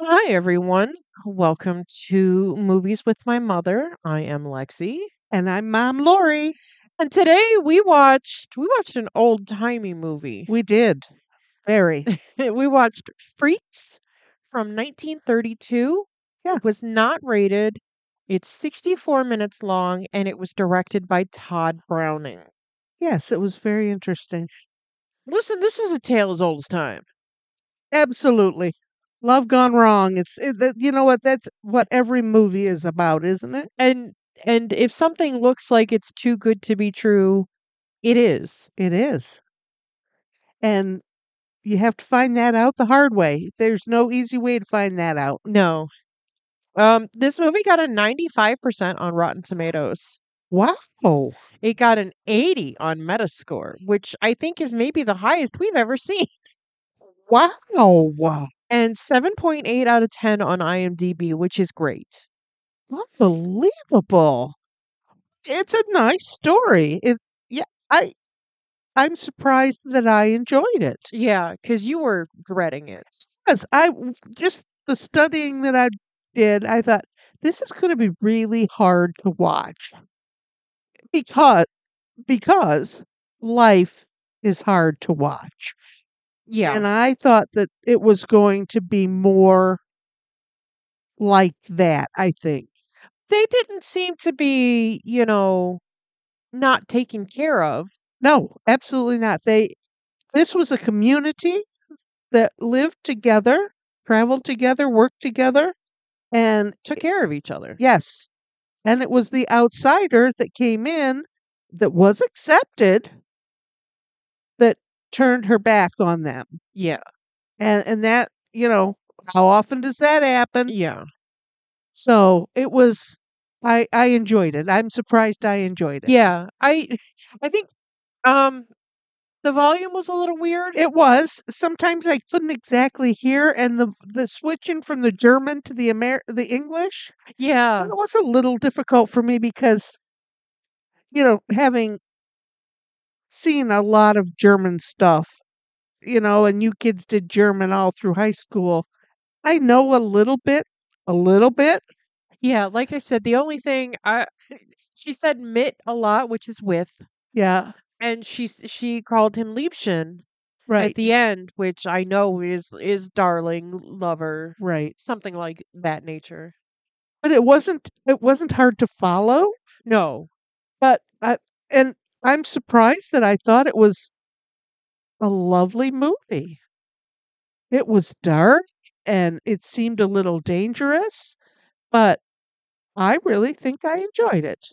Hi, everyone. Welcome to Movies with My Mother. I am Lexi. And I'm Mom Lori. And today we watched an old-timey movie. We did. Very. We watched Freaks from 1932. Yeah. It was not rated. It's 64 minutes long and it was directed by Todd Browning. Yes, it was very interesting. Listen, this is a tale as old as time. Absolutely. Love gone wrong. You know what? That's what every movie is about, isn't it? And if something looks like it's too good to be true, it is. It is. And you have to find that out the hard way. There's no easy way to find that out. No. This movie got a 95% on Rotten Tomatoes. Wow. It got an 80 on Metascore, which I think is maybe the highest we've ever seen, Wow. and 7.8 out of 10 on IMDb, which is great. Unbelievable. It's a nice story. Yeah, I'm surprised that I enjoyed it. Yeah, because you were dreading it. Yes, just the studying that I did, I thought this is going to be really hard to watch because because life is hard to watch. Yeah, And I thought that it was going to be more like that, I think. they didn't seem to be, not taken care of, No, absolutely not. This was a community that lived together, traveled together, worked together, and took care of each other. yes, and it was the outsider that came in that was accepted that turned her back on them. Yeah, And that, how often does that happen? yeah, So it was I enjoyed it. I'm surprised I enjoyed it. yeah. I think um the volume was a little weird. It was. Sometimes I couldn't exactly hear and the switching from the German to the English, Yeah, it was a little difficult for me because, having seen a lot of German stuff, and you kids did German all through high school. I know a little bit. yeah. Like I said, the only thing she said mit a lot, which is with, Yeah, and she called him Liebchen at right, the end, which I know is darling, lover, right. something like that nature. But it wasn't hard to follow, No. but and I'm surprised that I thought it was a lovely movie. It was dark and it seemed a little dangerous, but I really think I enjoyed it.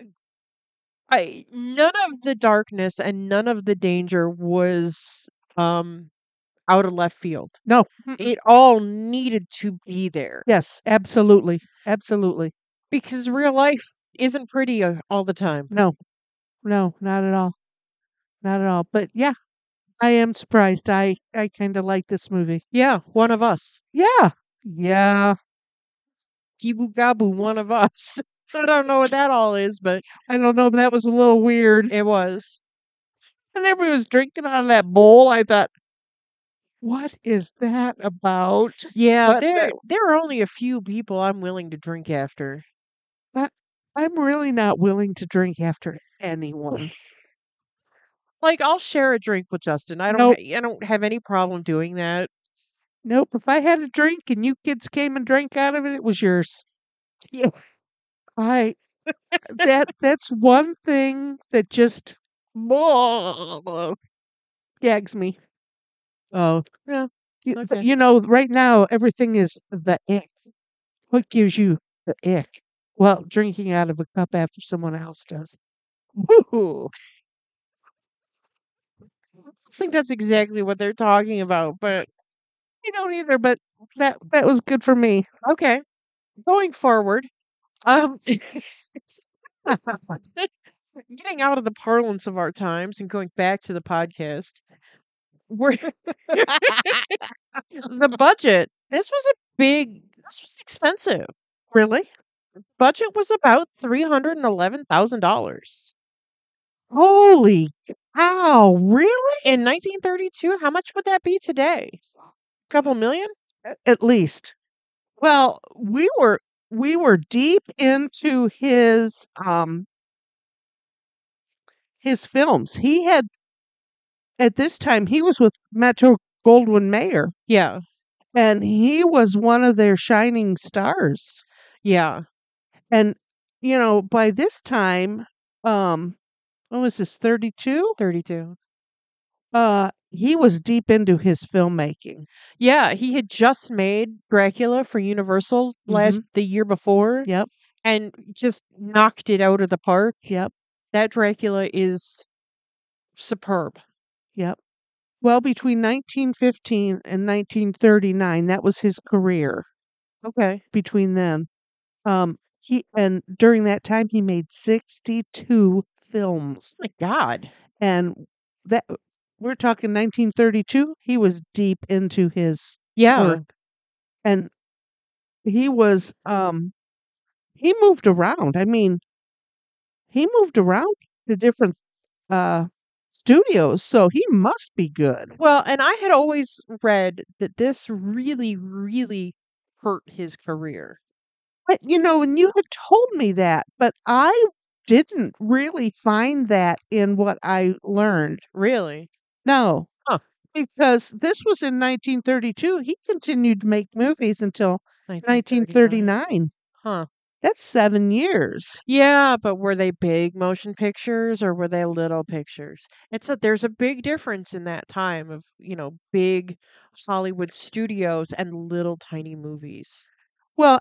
I None of the darkness and none of the danger was um out of left field. No. Mm-mm. It all needed to be there Yes, absolutely. Absolutely. because real life isn't pretty all the time. No. No, not at all. Not at all. But yeah, I am surprised. I kind of like this movie. Yeah, one of us. Yeah. Yeah. Gibu Gabu, one of us. I don't know what that all is, but I don't know, that was a little weird. it was. And everybody was drinking out of that bowl. I thought, what is that about? Yeah, But there are only a few people I'm willing to drink after. that I'm really not willing to drink after anyone. Like I'll share a drink with Justin. Nope. I don't have any problem doing that. Nope. If I had a drink and you kids came and drank out of it, it was yours. Yeah. I that's one thing that just gags me. Oh, yeah. Okay. Right now everything is the ick. What gives you the ick? Well, drinking out of a cup after someone else does. Woo! I think that's exactly what they're talking about, but I don't either, but that was good for me. okay. Going forward, um getting out of the parlance of our times and going back to the podcast. We're the budget. This was expensive. Really? Budget was about $311,000. Holy cow! Really? In 1932, how much would that be today? Couple million? At least. Well, we were deep into his films. He had at this time he was with Metro Goldwyn Mayer, Yeah. and he was one of their shining stars. Yeah. And by this time, um, what was this, 32? 32. He was deep into his filmmaking. Yeah, he had just made Dracula for Universal Mhm. the year before Yep, and just knocked it out of the park. yep, That Dracula is superb. yep. Well, between 1915 and 1939, that was his career Okay. between then. And during that time he made 62 films. My God. And that we're talking 1932, he was deep into his Yeah. work. And he was he moved around. I mean, he moved around to different uh studios, so he must be good. Well, and I had always read that this really, really hurt his career. But and you had told me that, but I didn't really find that in what I learned. Really? No, Huh. because this was in 1932. He continued to make movies until 1939. 1939. Huh. That's 7 years. Yeah, but were they big motion pictures or were they little pictures? There's a big difference in that time of, big Hollywood studios and little tiny movies. Well,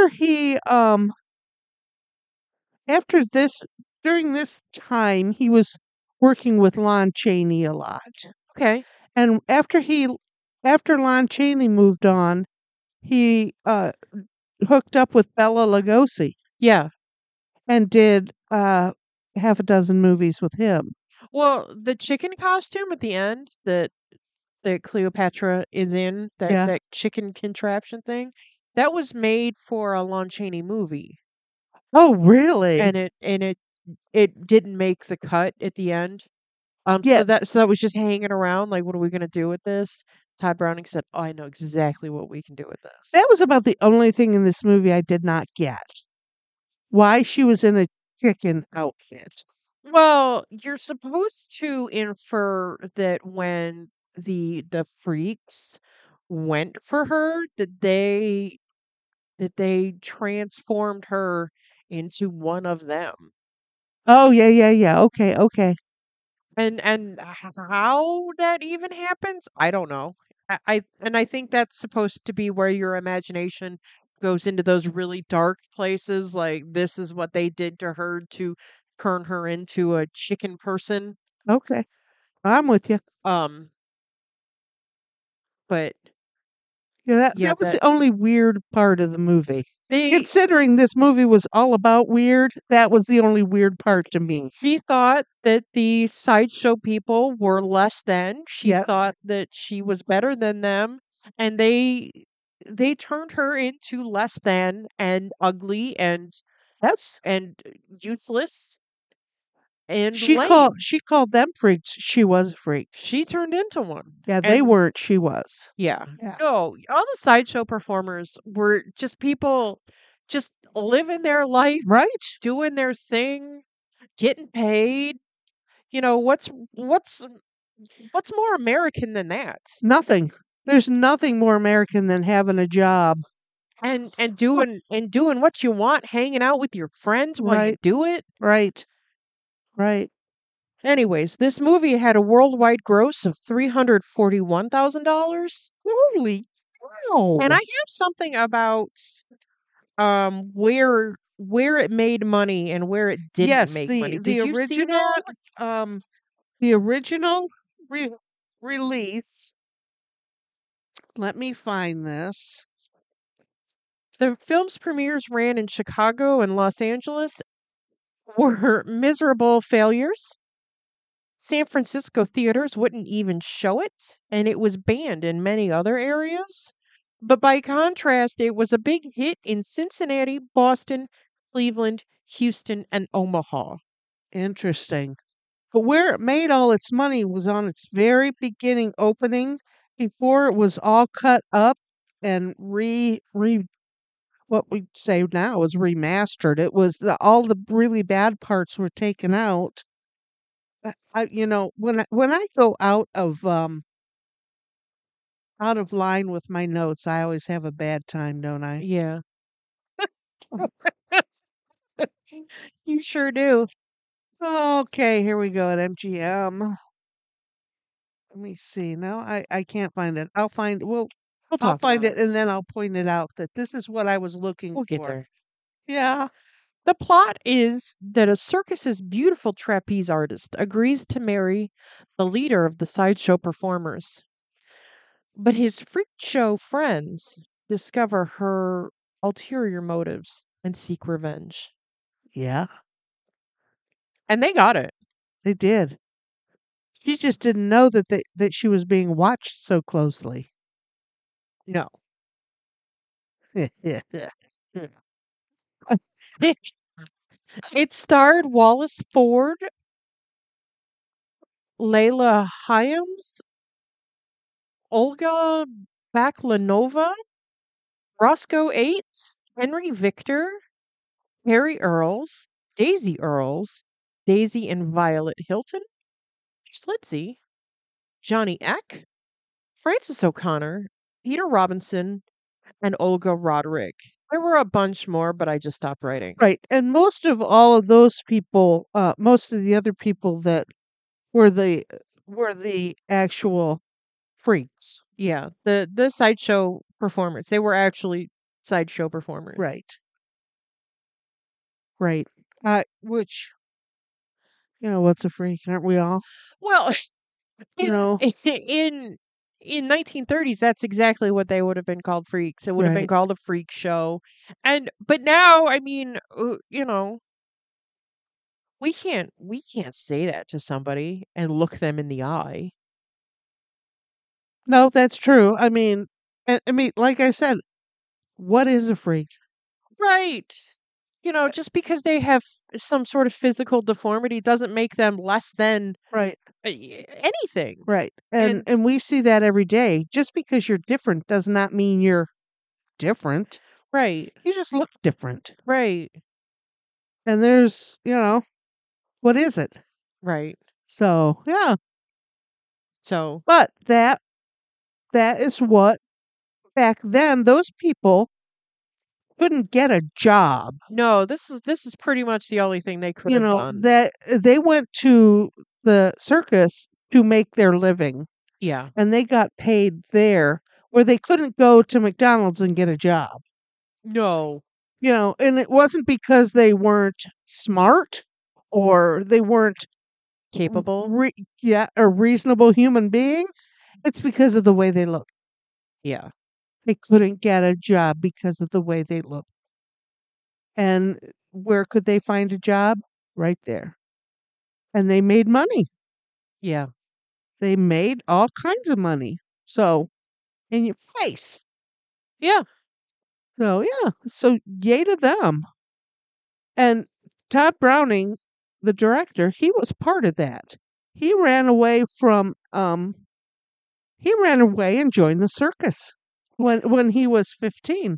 after this during this time, he was working with Lon Chaney a lot. Okay. And after Lon Chaney moved on, he hooked up with Bela Lugosi Yeah. and did half a dozen movies with him. Well, the chicken costume at the end that Cleopatra is in, that Yeah. that chicken contraption thing, that was made for a Lon Chaney movie. Oh, really? And it didn't make the cut at the end. Yeah, So that was just hanging around, like, what are we gonna do with this? Todd Browning said, "Oh, I know exactly what we can do with this." that was about the only thing in this movie I did not get. Why she was in a chicken outfit. Well, you're supposed to infer that when the freaks went for her, that they transformed her into one of them. Oh, yeah, yeah, yeah. Okay, okay. And how that even happens, I don't know. I think that's supposed to be where your imagination goes into those really dark places, like this is what they did to her to turn her into a chicken person. Okay. I'm with you. Um, but Yeah, that yeah, that was the only weird part of the movie. they Considering this movie was all about weird, that was the only weird part to me. she thought that the sideshow people were less than. She Yeah, thought that she was better than them, and they turned her into less than and ugly that's and useless and lame. she called them freaks. She was a freak. She turned into one. Yeah, they And weren't. She was. yeah. Yeah. No, all the sideshow performers were just people just living their life, Right? doing their thing, getting paid. What's more American than that? Nothing. There's nothing more American than having a job. And doing what you want, hanging out with your friends while you Right, do it. right, right. Anyways, this movie had a worldwide gross of $341,000. Holy And I cow. have something about where it made money and where it didn't Yes, make the money. the Did you see original that? um the original re- release. Let me find this. The film's premieres ran in Chicago and Los Angeles were miserable failures. San Francisco theaters wouldn't even show it, and it was banned in many other areas. But by contrast, it was a big hit in Cincinnati, Boston, Cleveland, Houston, and Omaha. Interesting. But where it made all its money was on its very beginning opening before it was all cut up and what we say now is remastered. It was all the really bad parts were taken out. When I go out of line with my notes, I always have a bad time, don't I? Yeah. You sure do. Okay, here we go at MGM. Let me see. No, I can't find it. We'll I'll talk find about it it. and then I'll point it out that this is what I was looking We'll get for. there. Yeah. The plot is that a circus's beautiful trapeze artist agrees to marry the leader of the sideshow performers. But his freak show friends discover her ulterior motives and seek revenge. Yeah, And they got it. they did. She just didn't know that she was being watched so closely. No. It starred Wallace Ford, Layla Hyams, Olga Baklanova, Roscoe Aites, Henry Victor, Harry Earls, Daisy Earls, Daisy and Violet Hilton, Schlitzie, Johnny Eck, Francis O'Connor, Peter Robinson, and Olga Roderick. There were a bunch more, but I just stopped writing. Right. And most of all of those people, most of the other people that were the actual freaks. Yeah, the sideshow performers. They were actually sideshow performers. Right. Right. Which, what's a freak? Aren't we all? Well, You in know, in 1930s, that's exactly what they would have been called, freaks. It would have been right. called a freak show. But now, I mean, we can't say that to somebody and look them in the eye. No, that's true. I mean, like I said, what is a freak? Right. Just because they have some sort of physical deformity doesn't make them less than Right. anything. Right. And And and we see that every day. Just because you're different does not mean you're different. right, You just look different. right, And what is it? right. So, yeah. So, But that is what back then those people couldn't get a job. no, this is pretty much the only thing they could have done. That they went to the circus to make their living Yeah. and they got paid there where they couldn't go to McDonald's and get a job. No. And it wasn't because they weren't smart or they weren't Capable? yeah, a reasonable human being. It's because of the way they look. Yeah. They couldn't get a job because of the way they look. And where could they find a job? Right there. And they made money. Yeah. They made all kinds of money. So, in your face. Yeah. So, yeah. So, yay to them. And Todd Browning, the director, he was part of that. He ran away and joined the circus when he was 15.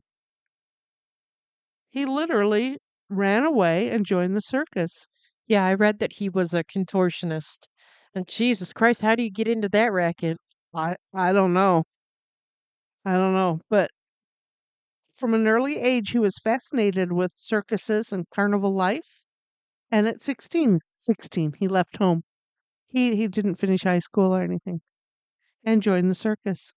He literally ran away and joined the circus. Yeah, I read that he was a contortionist. And Jesus Christ, how do you get into that racket? I don't know. I don't know, but from an early age he was fascinated with circuses and carnival life. And at 16, he left home. He didn't finish high school or anything and joined the circus.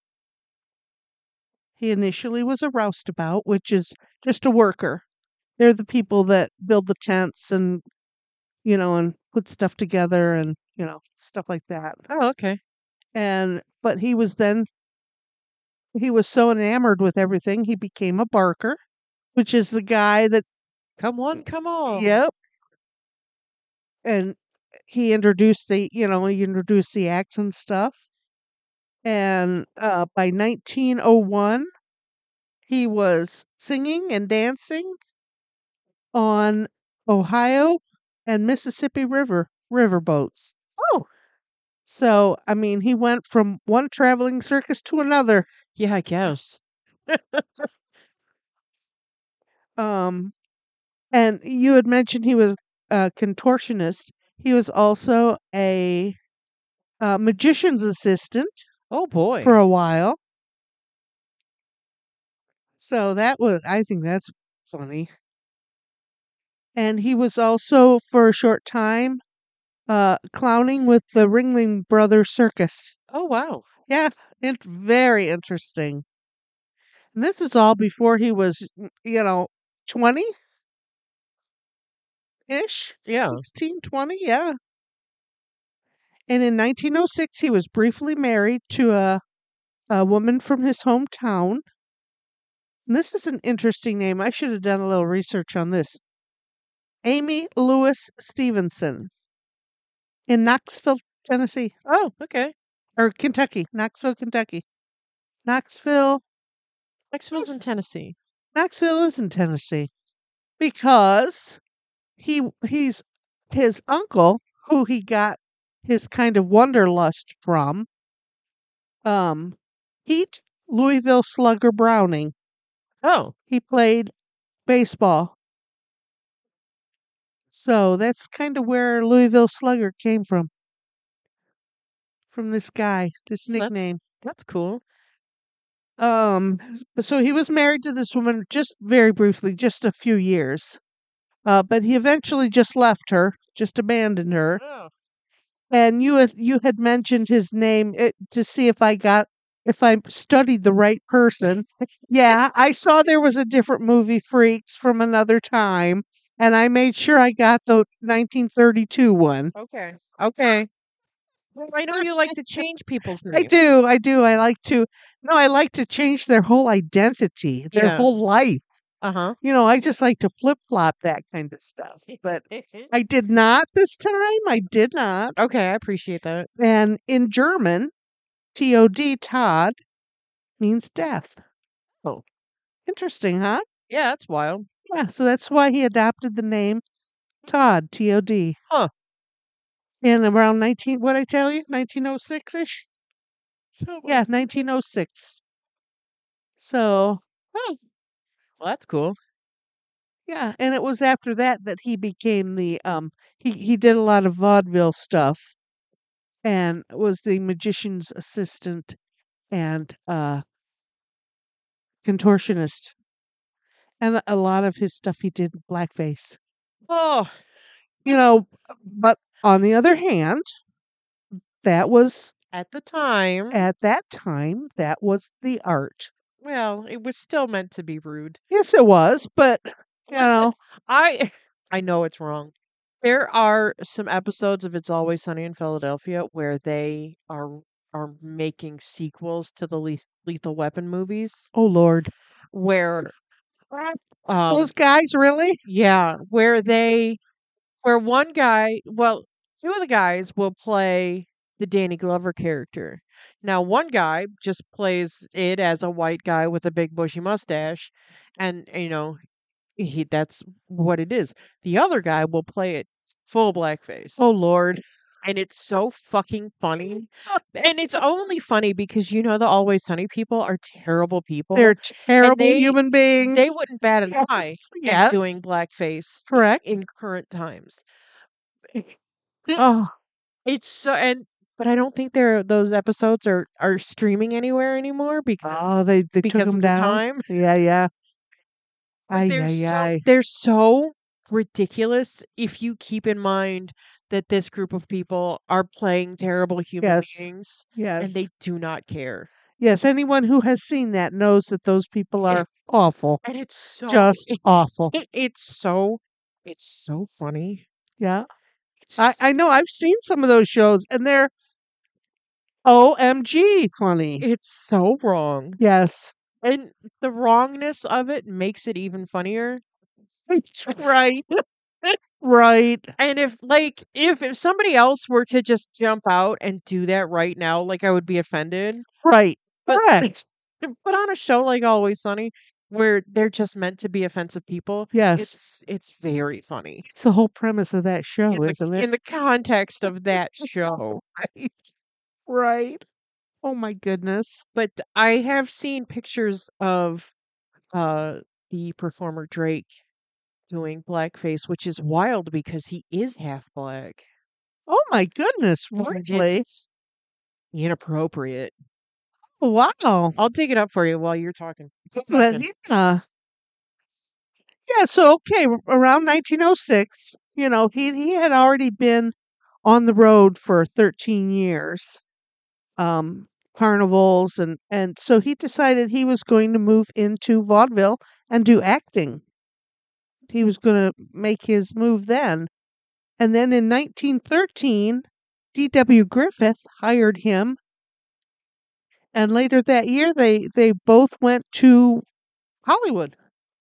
He initially was a roustabout, which is just a worker. They're the people that build the tents and put stuff together and stuff like that. Oh, okay. But he was so enamored with everything, he became a barker, which is the guy that, Come on, come on. yep. And he introduced the acts and stuff. And by 1901, he was singing and dancing on Ohio and Mississippi riverboats. Oh, So, I mean, he went from one traveling circus to another. yeah, I guess. Um, and you had mentioned he was a contortionist. He was also a magician's assistant Oh boy. for a while. So that was, I think that's funny. And he was also, for a short time, clowning with the Ringling Brothers Circus. Oh wow. Yeah, it's very interesting. And this is all before he was, 20 ish, Yeah. 16, 20, yeah. And in 1906, he was briefly married to a woman from his hometown. And this is an interesting name. I should have done a little research on this. Amy Lewis Stevenson in Knoxville, Tennessee, Oh, okay. or Kentucky, Knoxville, Kentucky. Knoxville, Knoxville's in Tennessee. Knoxville is in Tennessee because he's his uncle, who he got his kind of wanderlust from, Pete Louisville Slugger Browning. Oh, He played baseball. So that's kind of where Louisville Slugger came from this guy, this that's nickname. that's cool. So he was married to this woman just very briefly, just a few years. But he eventually just left her, just abandoned her. Oh. And you had mentioned his name to see if I studied the right person. Yeah, I saw there was a different movie, Freaks, from another time, and I made sure I got the 1932 one. Okay. Okay. Well, I know you like to change people's I names. do, I do. I like to change their whole identity, their Yeah. whole life. Uh-huh. I just like to flip flop that kind of stuff. But I did not this time. I did not. Okay, I appreciate that. And in German, TOD, Todd, means death. Oh. Interesting, huh? Yeah, that's wild. Yeah, so that's why he adopted the name Todd, TOD. Huh. In around 19, what I tell you, 1906 ish? So, Yeah, 1906. So, well, that's cool. yeah, and it was after that that he became he did a lot of vaudeville stuff and was the magician's assistant and contortionist. And a lot of his stuff he did in blackface. Oh, But on the other hand, that was at the time, at that time, that was the art. well, it was still meant to be rude. Yes, it was, but Listen, I I know it's wrong. There are some episodes of It's Always Sunny in Philadelphia where they are making sequels to the Lethal Weapon movies oh Lord, where um those guys really? yeah, where one guy, well, two of the guys will play the Danny Glover character. Now, one guy just plays it as a white guy with a big bushy mustache, and that's what it is. The other guy will play it full blackface. Oh Lord, And it's so fucking funny. And it's only funny because the Always Sunny people are terrible people. they're And terrible human beings. they wouldn't bat an eye at Yes, doing blackface correct. in current times. Oh, It's so and but I don't think those episodes are streaming anywhere anymore oh, they took because them of the down. time. Yeah, yeah. But Ay, ay, ay. they're so ridiculous if you keep in mind that this group of people are playing terrible human Yes, beings and yes, they do not care. yes. Anyone who has seen that knows that those people Yeah. are awful, And it's so just awful. it's so funny. Yeah, It's I know. I've seen some of those shows, and they're OMG funny. it's so wrong. Yes, And the wrongness of it makes it even funnier. right, right, And if somebody else were to just jump out and do that right now, like I would be offended. right. But Correct. but on a show like Always Sunny, where they're just meant to be offensive people, Yes, it's very funny it's the whole premise of that show, isn't it? in the context of that show. Right, right. Oh my goodness. But I have seen pictures of the performer Drake doing blackface, which is wild because he is half black. Oh my goodness, And really? it's inappropriate. Wow. I'll dig it up for you while you're talking. Keep That, talking. yeah. Yeah, so okay, around 1906, he had already been on the road for 13 years. Um Carnivals, and so he decided he was going to move into vaudeville and do acting. He was going to make his move then. And then in 1913, D.W. Griffith hired him, and later that year they both went to Hollywood.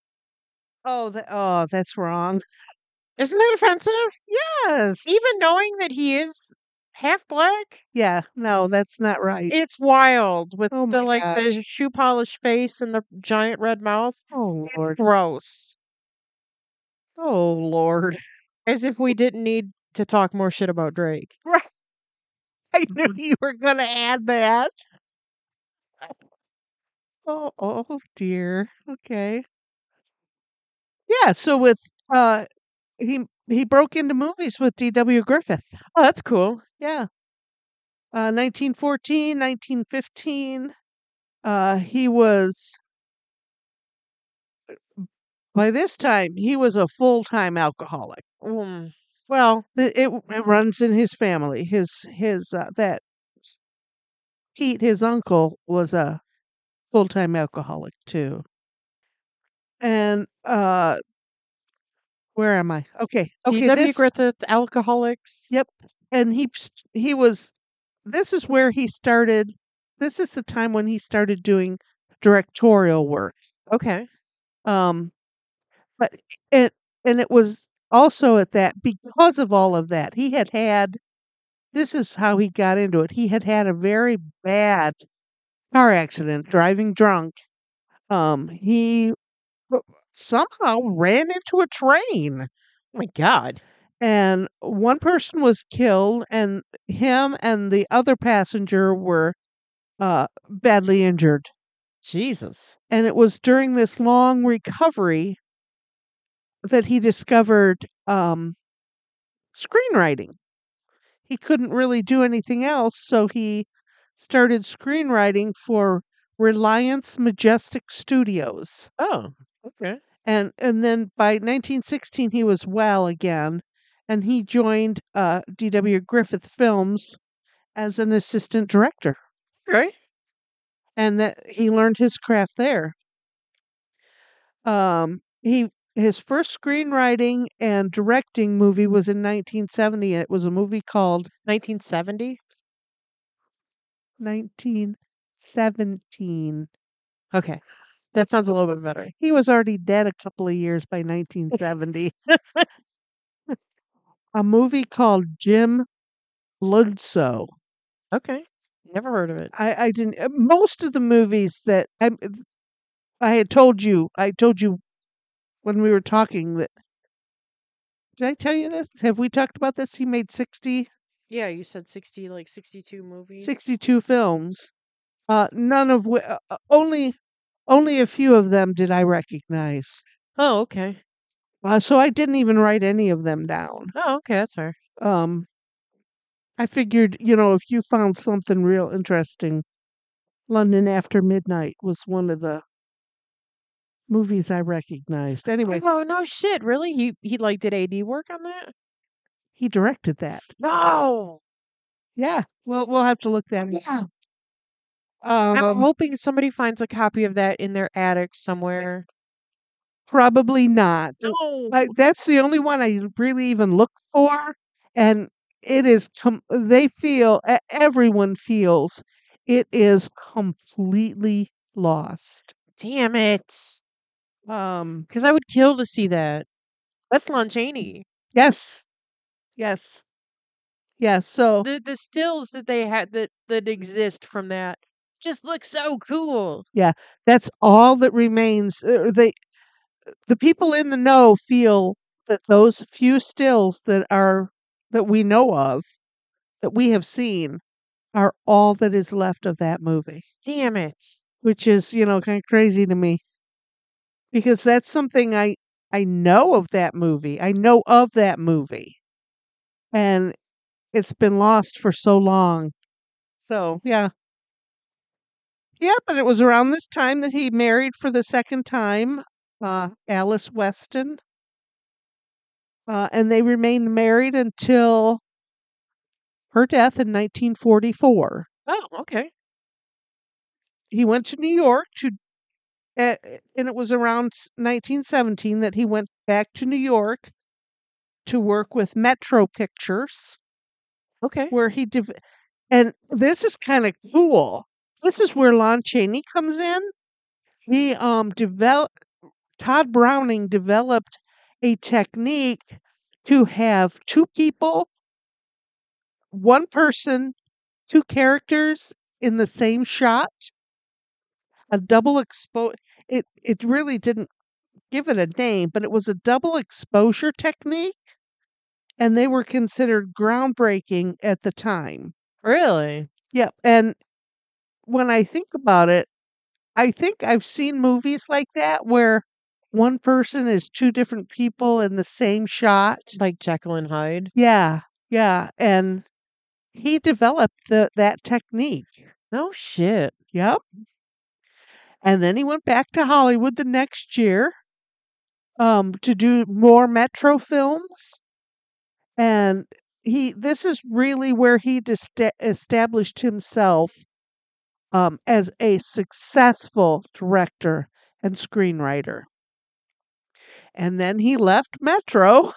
Oh, that's wrong. Isn't that offensive? Yes. Even knowing that he is half black? Yeah, no, that's not right. It's wild with Oh my the gosh. the shoe polish face and the giant red mouth. Oh It's Lord. gross. Oh Lord. As if we didn't need to talk more shit about Drake. Right. I knew you were going to add that. Oh dear. Okay. Yeah, so with he broke into movies with D.W. Griffith. Oh, that's cool. Yeah. 1914, 1915. He was By this time he was a full-time alcoholic. Mm. Well, It runs in his family. His that Pete, his uncle, was a full-time alcoholic too. And where am I? Okay, D.W. Griffith, Alcoholics. yep. And he was this is where he started. This is the time when he started doing directorial work. Okay. Um but it and it was also at that, because of all of that, this is how he got into it. He had a very bad car accident driving drunk. He somehow ran into a train, Oh my God. and one person was killed, and him and the other passenger were badly injured. Jesus. And it was during this long recovery that he discovered screenwriting. He couldn't really do anything else, so he started screenwriting for Reliance Majestic Studios. Oh, okay. And then by 1916 he was well again, and he joined D.W. Griffith Films as an assistant director, Okay. and that he learned his craft there. His first screenwriting and directing movie was in 1970. And it was a movie called 1970? 1917. Okay. That sounds a little bit better. He was already dead a couple of years by 1970. A movie called Jim Bludso. Okay. Never heard of it. I didn't. Most of the movies that I told you when we were talking that. Did I tell you this? Have we talked about this? He made Yeah, you said 60, like 62 movies. 62 films. None of which, only a few of them did I recognize. Oh, okay. So I didn't even write any of them down. Oh, okay. That's fair. Um, I figured, if you found something real interesting, London After Midnight was one of the movies I recognized. Anyway, Oh, no shit. Really? He like did AD work on that? he directed that. No. Yeah, we'll have to look that up. Yeah. I'm Um, hoping somebody finds a copy of that in their attic somewhere. Probably not. No. That's the only one I really even looked for, and it is. Everyone feels it is completely lost. Damn it. Um, Because I would kill to see that. That's Lon Chaney. yes, yes, yes. So The stills that they had that exist from that just look so cool. yeah, that's all that remains. The people in the know feel that those few stills that we know of, that we have seen, are all that is left of that movie, Damn it. which is, kind of crazy to me. because that's something I know of that movie. I know of that movie, and it's been lost for so long. So, yeah. Yeah, but it was around this time that he married for the second time, Alice Weston, and they remained married until her death in 1944. Oh, okay. He went to New York and it was around 1917 that he went back to New York to work with Metro Pictures, Okay. where and this is kind of cool. This is where Lon Chaney comes in. He developed Todd Browning developed a technique to have two people, one person, two characters in the same shot, a double it really didn't give it a name, but it was a double exposure technique, and they were considered groundbreaking at the time. Really? Yeah, and when I think about it, I think I've seen movies like that where one person is two different people in the same shot. Like Jekyll and Hyde? Yeah, yeah, and he developed that technique. No shit. Yep. And then he went back to Hollywood the next year to do more Metro films, and he this is really where he established himself as a successful director and screenwriter. And then he left Metro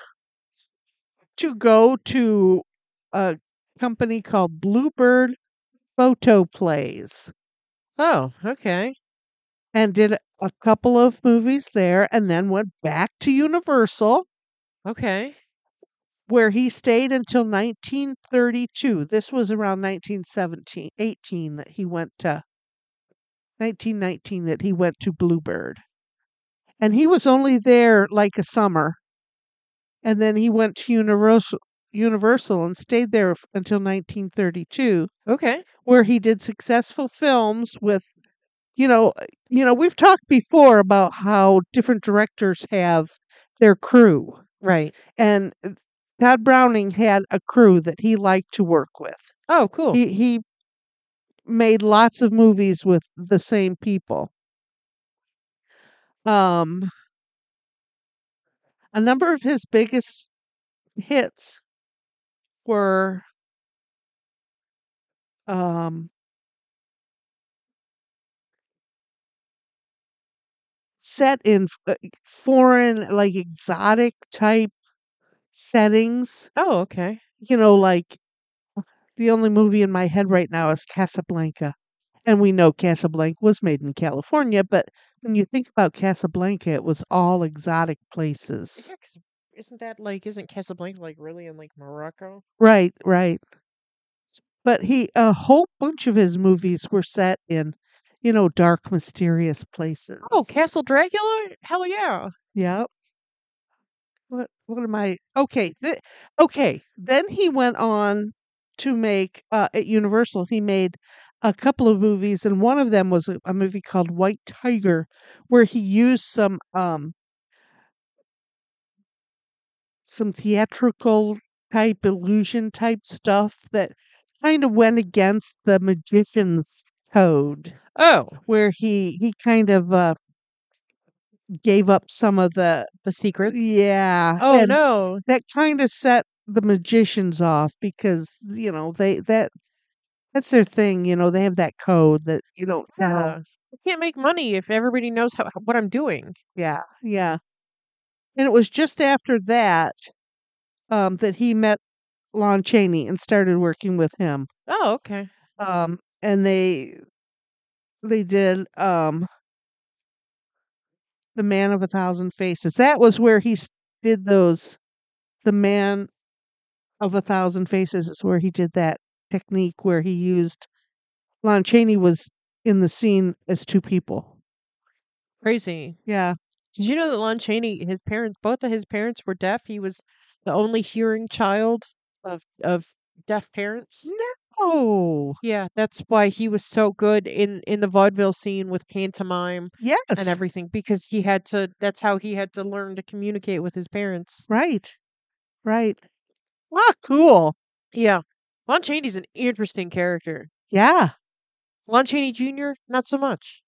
to go to a company called Bluebird Photoplays Oh, okay. and did a couple of movies there and then went back to Universal Okay. where he stayed until 1932. This was around 1917, 18 that he went to 1919 that he went to Bluebird. And he was only there like a summer, and then he went to Universal and stayed there until 1932, Okay. where he did successful films with you know we've talked before about how different directors have their crew, Right. and Todd Browning had a crew that he liked to work with. Oh, cool. He made lots of movies with the same people. Um, a number of his biggest hits were um, set in foreign, like exotic type settings. Oh, okay. Like the only movie in my head right now is Casablanca. And we know Casablanca was made in California, but when you think about Casablanca, it was all exotic places. Yeah, 'cause isn't Casablanca like really in like Morocco? Right, right. But a whole bunch of his movies were set in, dark, mysterious Oh, places. Castle Dracula? Hell yeah. Yeah. What am I? Okay, okay. Then he went on to make at Universal. He made a couple of movies, and one of them was a movie called White Tiger, where he used some theatrical type illusion type stuff that kind of went against the magician's code, Oh, where he kind of gave up some of the the secret. yeah, Oh and no. that kind of set the magicians off because that's their thing. They have that code that you don't tell. Yeah. I can't make money if everybody knows what I'm doing. Yeah, yeah. And it was just after that that he met Lon Chaney and started working with him. Oh, okay. And they did The Man of a Thousand Faces. That was where did those. The Man of a Thousand Faces is where he did that technique where he used Lon Chaney was in the scene as two people. Crazy. Yeah. Did you know that Lon Chaney, both of his parents were deaf? He was the only hearing child of deaf parents. Oh, Yeah, that's why he was so good in the vaudeville scene with pantomime and yes. everything because he had to that's how he had to learn to communicate with his parents. Right. Right. Ah, cool. Yeah. Lon Chaney's an interesting character. Yeah. Lon Chaney Jr., not so much.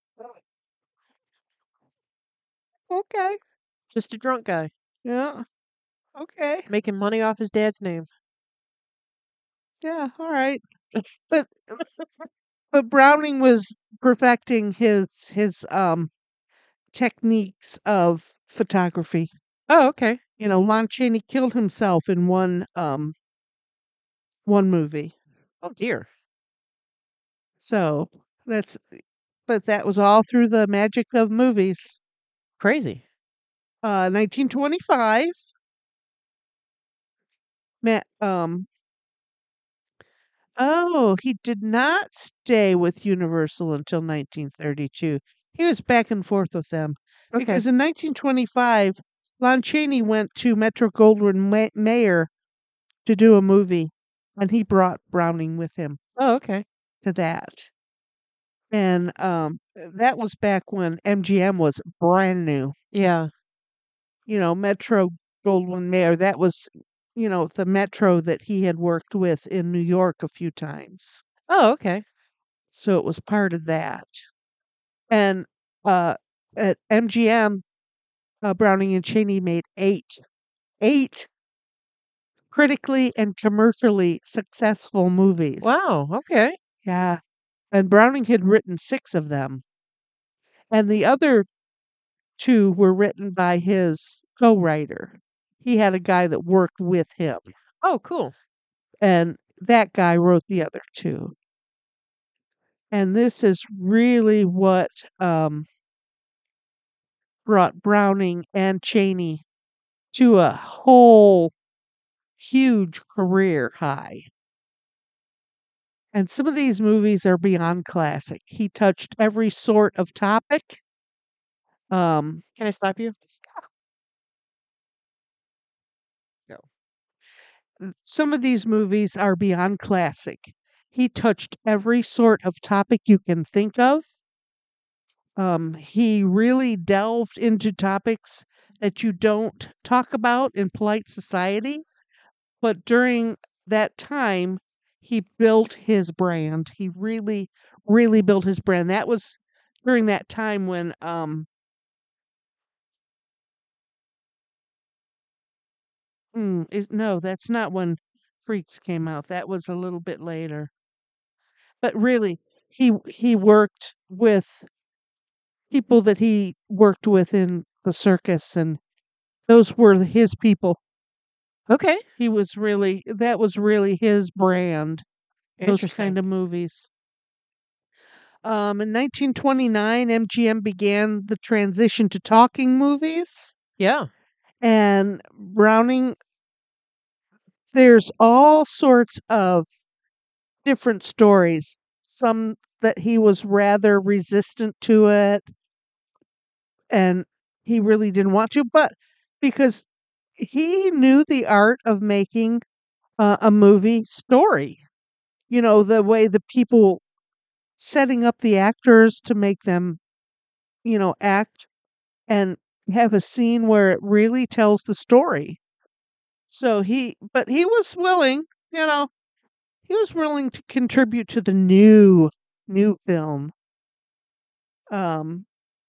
Okay. Just a drunk guy Yeah. Okay. making money off his dad's name. Yeah. All right. But but Browning was perfecting his techniques of photography. Oh, okay. Lon Chaney killed himself in one movie. Oh dear. So that's but that was all through the magic of movies. Crazy. 1925. Matt, oh, he did not stay with Universal until 1932. He was back and forth with them Okay. because in 1925, Lon Chaney went to Metro Goldwyn Mayer to do a movie, and he brought Browning with him Oh, okay. to that. And that was back when MGM was brand new. Yeah. Metro Goldwyn Mayer, that was, the Metro that he had worked with in New York a few times. Oh, okay. So it was part of that. And uh, at MGM, Browning and Cheney made eight critically and commercially successful movies. Wow. Okay. Yeah. And Browning had written six of them. And the other two were written by his co writer. He had a guy that worked with him, Oh, cool. and that guy wrote the other two. And this is really what brought Browning and Cheney to a whole huge career high. And some of these movies are beyond classic. He touched every sort of topic. Um, Can I stop you? No. some of these movies are beyond classic. He touched every sort of topic you can think of. He really delved into topics that you don't talk about in polite society. But during that time, he built his brand. He really, really built his brand. That was during that time when no, that's not when Freaks came out. That was a little bit later. But really, he worked with people that he worked with in the circus, and those were his people. Okay. That was really his brand, those Interesting. kind of movies. In 1929, MGM began the transition to talking movies, Yeah. and Browning, there's all sorts of different stories. Some that he was rather resistant to it, and he really didn't want to, but because he knew the art of making a movie story, the way the people setting up the actors to make them, act and have a scene where it really tells the story. But he was willing, you know, he was willing to contribute to the new film. Um,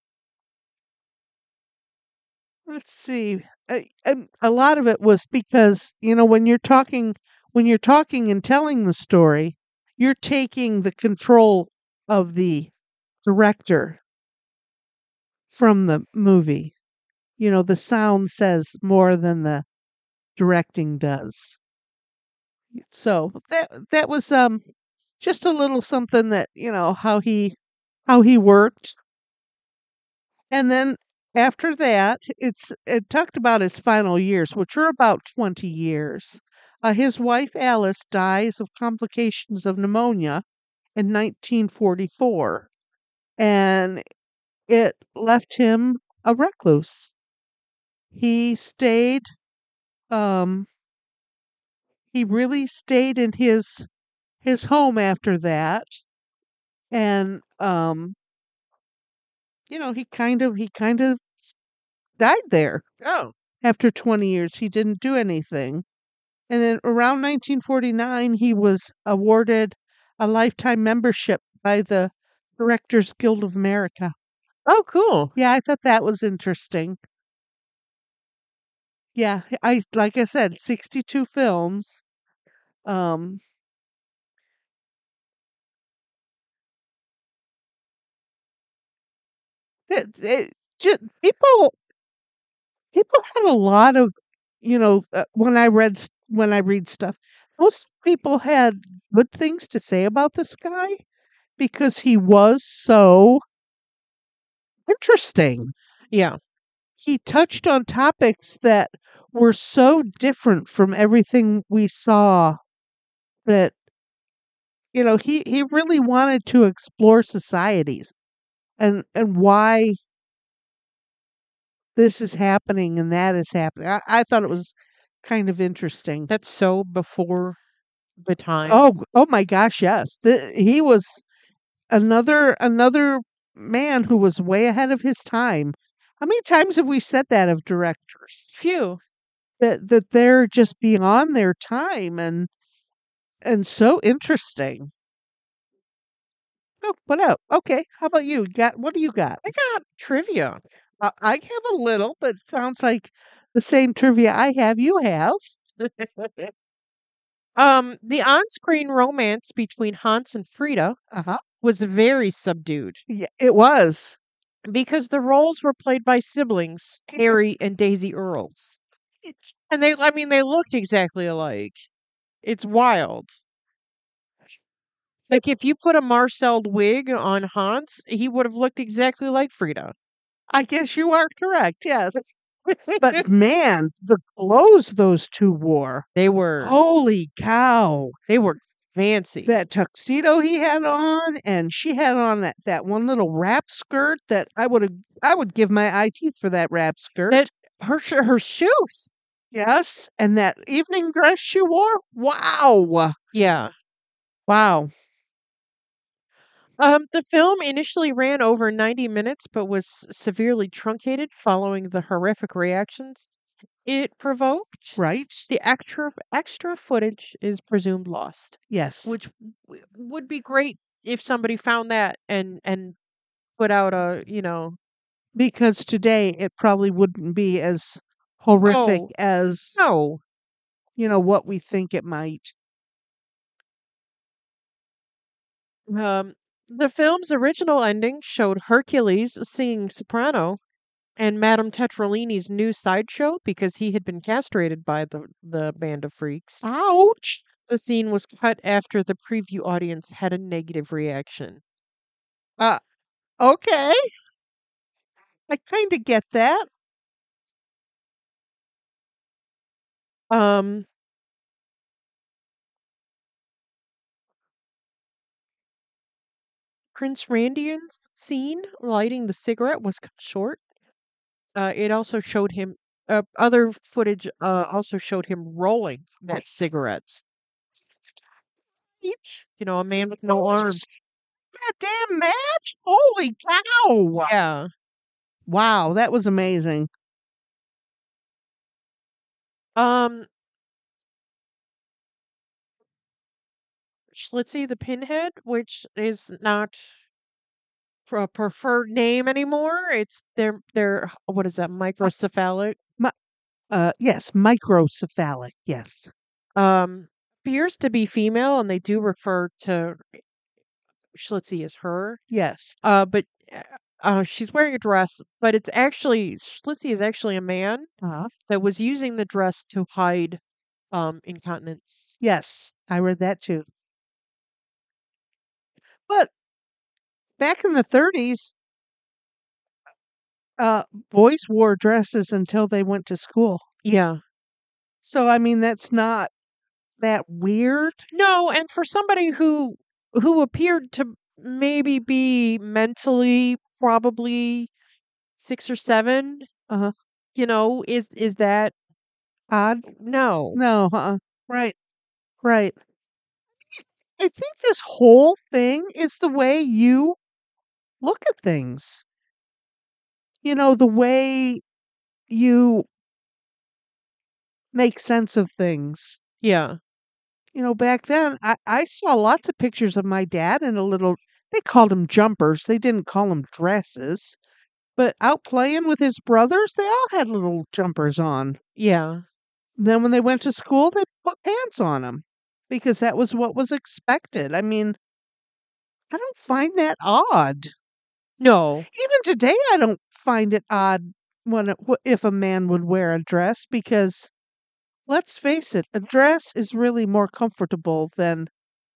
let's see. A lot of it was because, when you're talking and telling the story, you're taking the control of the director from the movie. The sound says more than the directing does. So that was just a little something that, how he worked. And then after that, it talked about his final years, which are about 20 years. His wife Alice dies of complications of pneumonia in 1944, and it left him a recluse. He stayed um he really stayed in his home after that, and he kind of died there Oh, after 20 years. He didn't do anything. And then around 1949, he was awarded a lifetime membership by the Directors Guild of America. oh, cool. Yeah, I thought that was interesting. Yeah, I like I said, 62 films. Um, it, just, people had a lot of, when I read stuff, most people had good things to say about this guy because he was so interesting. Yeah, He touched on topics that were so different from everything we saw that he really wanted to explore societies and why this is happening and that is happening. I thought it was kind of interesting. that's so before the time. Oh my gosh, yes. He was another man who was way ahead of his time. How many times have we said that of directors? Phew. That they're just beyond their time and so interesting. Oh, what else? Okay, how about you? What do you got? I got trivia. I have a little, but it sounds like the same trivia I have. You have. The on-screen romance between Hans and Frida Uh-huh. was very subdued Yeah, it was. because the roles were played by siblings, Harry and Daisy Earls. It's, And I mean, they looked exactly alike. It's wild. Like if you put a Marcelled wig on Hans, he would have looked exactly like Frida. I guess you are correct. Yes. But man, the clothes those two wore. They were Holy cow. they were fancy. That tuxedo he had on, and she had on that one little wrap skirt that I would give my eye teeth for that wrap skirt. That her shoes. Yes, and that evening dress she wore. Wow. Yeah. Wow. The film initially ran over 90 minutes, but was severely truncated following the horrific reactions it provoked. Right? The extra footage is presumed lost, Yes. which would be great if somebody found that and put out Because today it probably wouldn't be as horrific oh as, no. what we think it might. Um, the film's original ending showed Hercules singing soprano and Madame Tetralini's new sideshow because he had been castrated by the band of freaks. Ouch. The scene was cut after the preview audience had a negative reaction. Uh, okay. I kind of get that. Um, Prince Randian's scene lighting the cigarette was cut short. It also showed him. Other footage also showed him rolling that cigarette. Eat. A man with no arms. That damn match. Holy cow. Yeah. Wow, that was amazing. Um, Schlitzie the Pinhead, which is not a preferred name anymore. It's their what is that, microcephalic? Mi- yes, microcephalic. Yes. Um, appears to be female, and they do refer to Schlitzie as her. Yes. But she's wearing a dress, but it's actually Schlitzie is actually a man Uh-huh. that was using the dress to hide incontinence. Yes, I read that too. But back in the 30s, boys wore dresses until they went to school. Yeah. So I mean, that's not that weird. No, and for somebody who appeared to maybe be mentally probably 6 or 7, Uh-huh. is that Odd. no. No. Right. Right. I think this whole thing is the way you look at things. The way you make sense of things. Yeah. Back then, I saw lots of pictures of my dad in a little, they called them jumpers. They didn't call them dresses. But out playing with his brothers, they all had little jumpers on. Yeah. Then when they went to school, they put pants on them because that was what was expected. I mean, I don't find that odd. No. Even today, I don't find it odd if a man would wear a dress because let's face it, a dress is really more comfortable than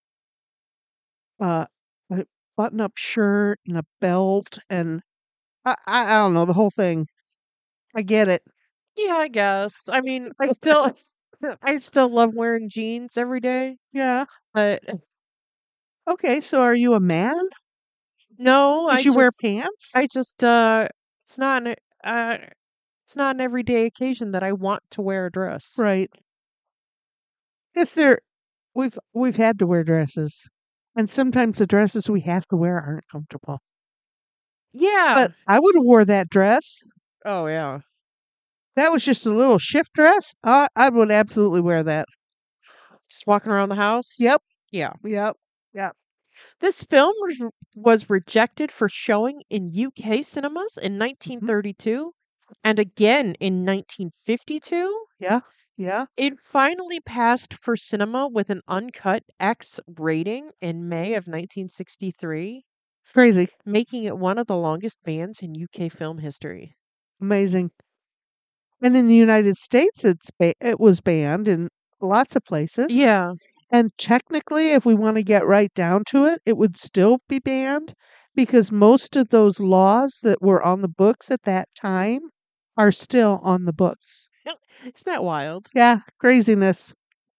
a button-up shirt and a belt, and I don't know the whole thing. I get it. Yeah, I guess. I mean, I still I still love wearing jeans every day, Yeah. but Okay. So, are you a man? no, Did you wear pants? I just it's not an uh it's not an everyday occasion that I want to wear a dress. Right. Is there? We've had to wear dresses, and sometimes the dresses we have to wear aren't comfortable. Yeah. But I would have wore that dress. Oh yeah. That was just a little shift dress. I would absolutely wear that. Just walking around the house. Yep. Yeah. Yep. Yep. This film was rejected for showing in UK cinemas in Mhm. 1932 and again in 1952. Yeah. Yeah. It finally passed for cinema with an uncut X rating in May of 1963, Crazy. making it one of the longest bans in UK film history. Amazing. And in the United States, it was banned in lots of places. Yeah. And technically, if we want to get right down to it, it would still be banned because most of those laws that were on the books at that time are still on the books. Isn't that wild? Yeah, craziness.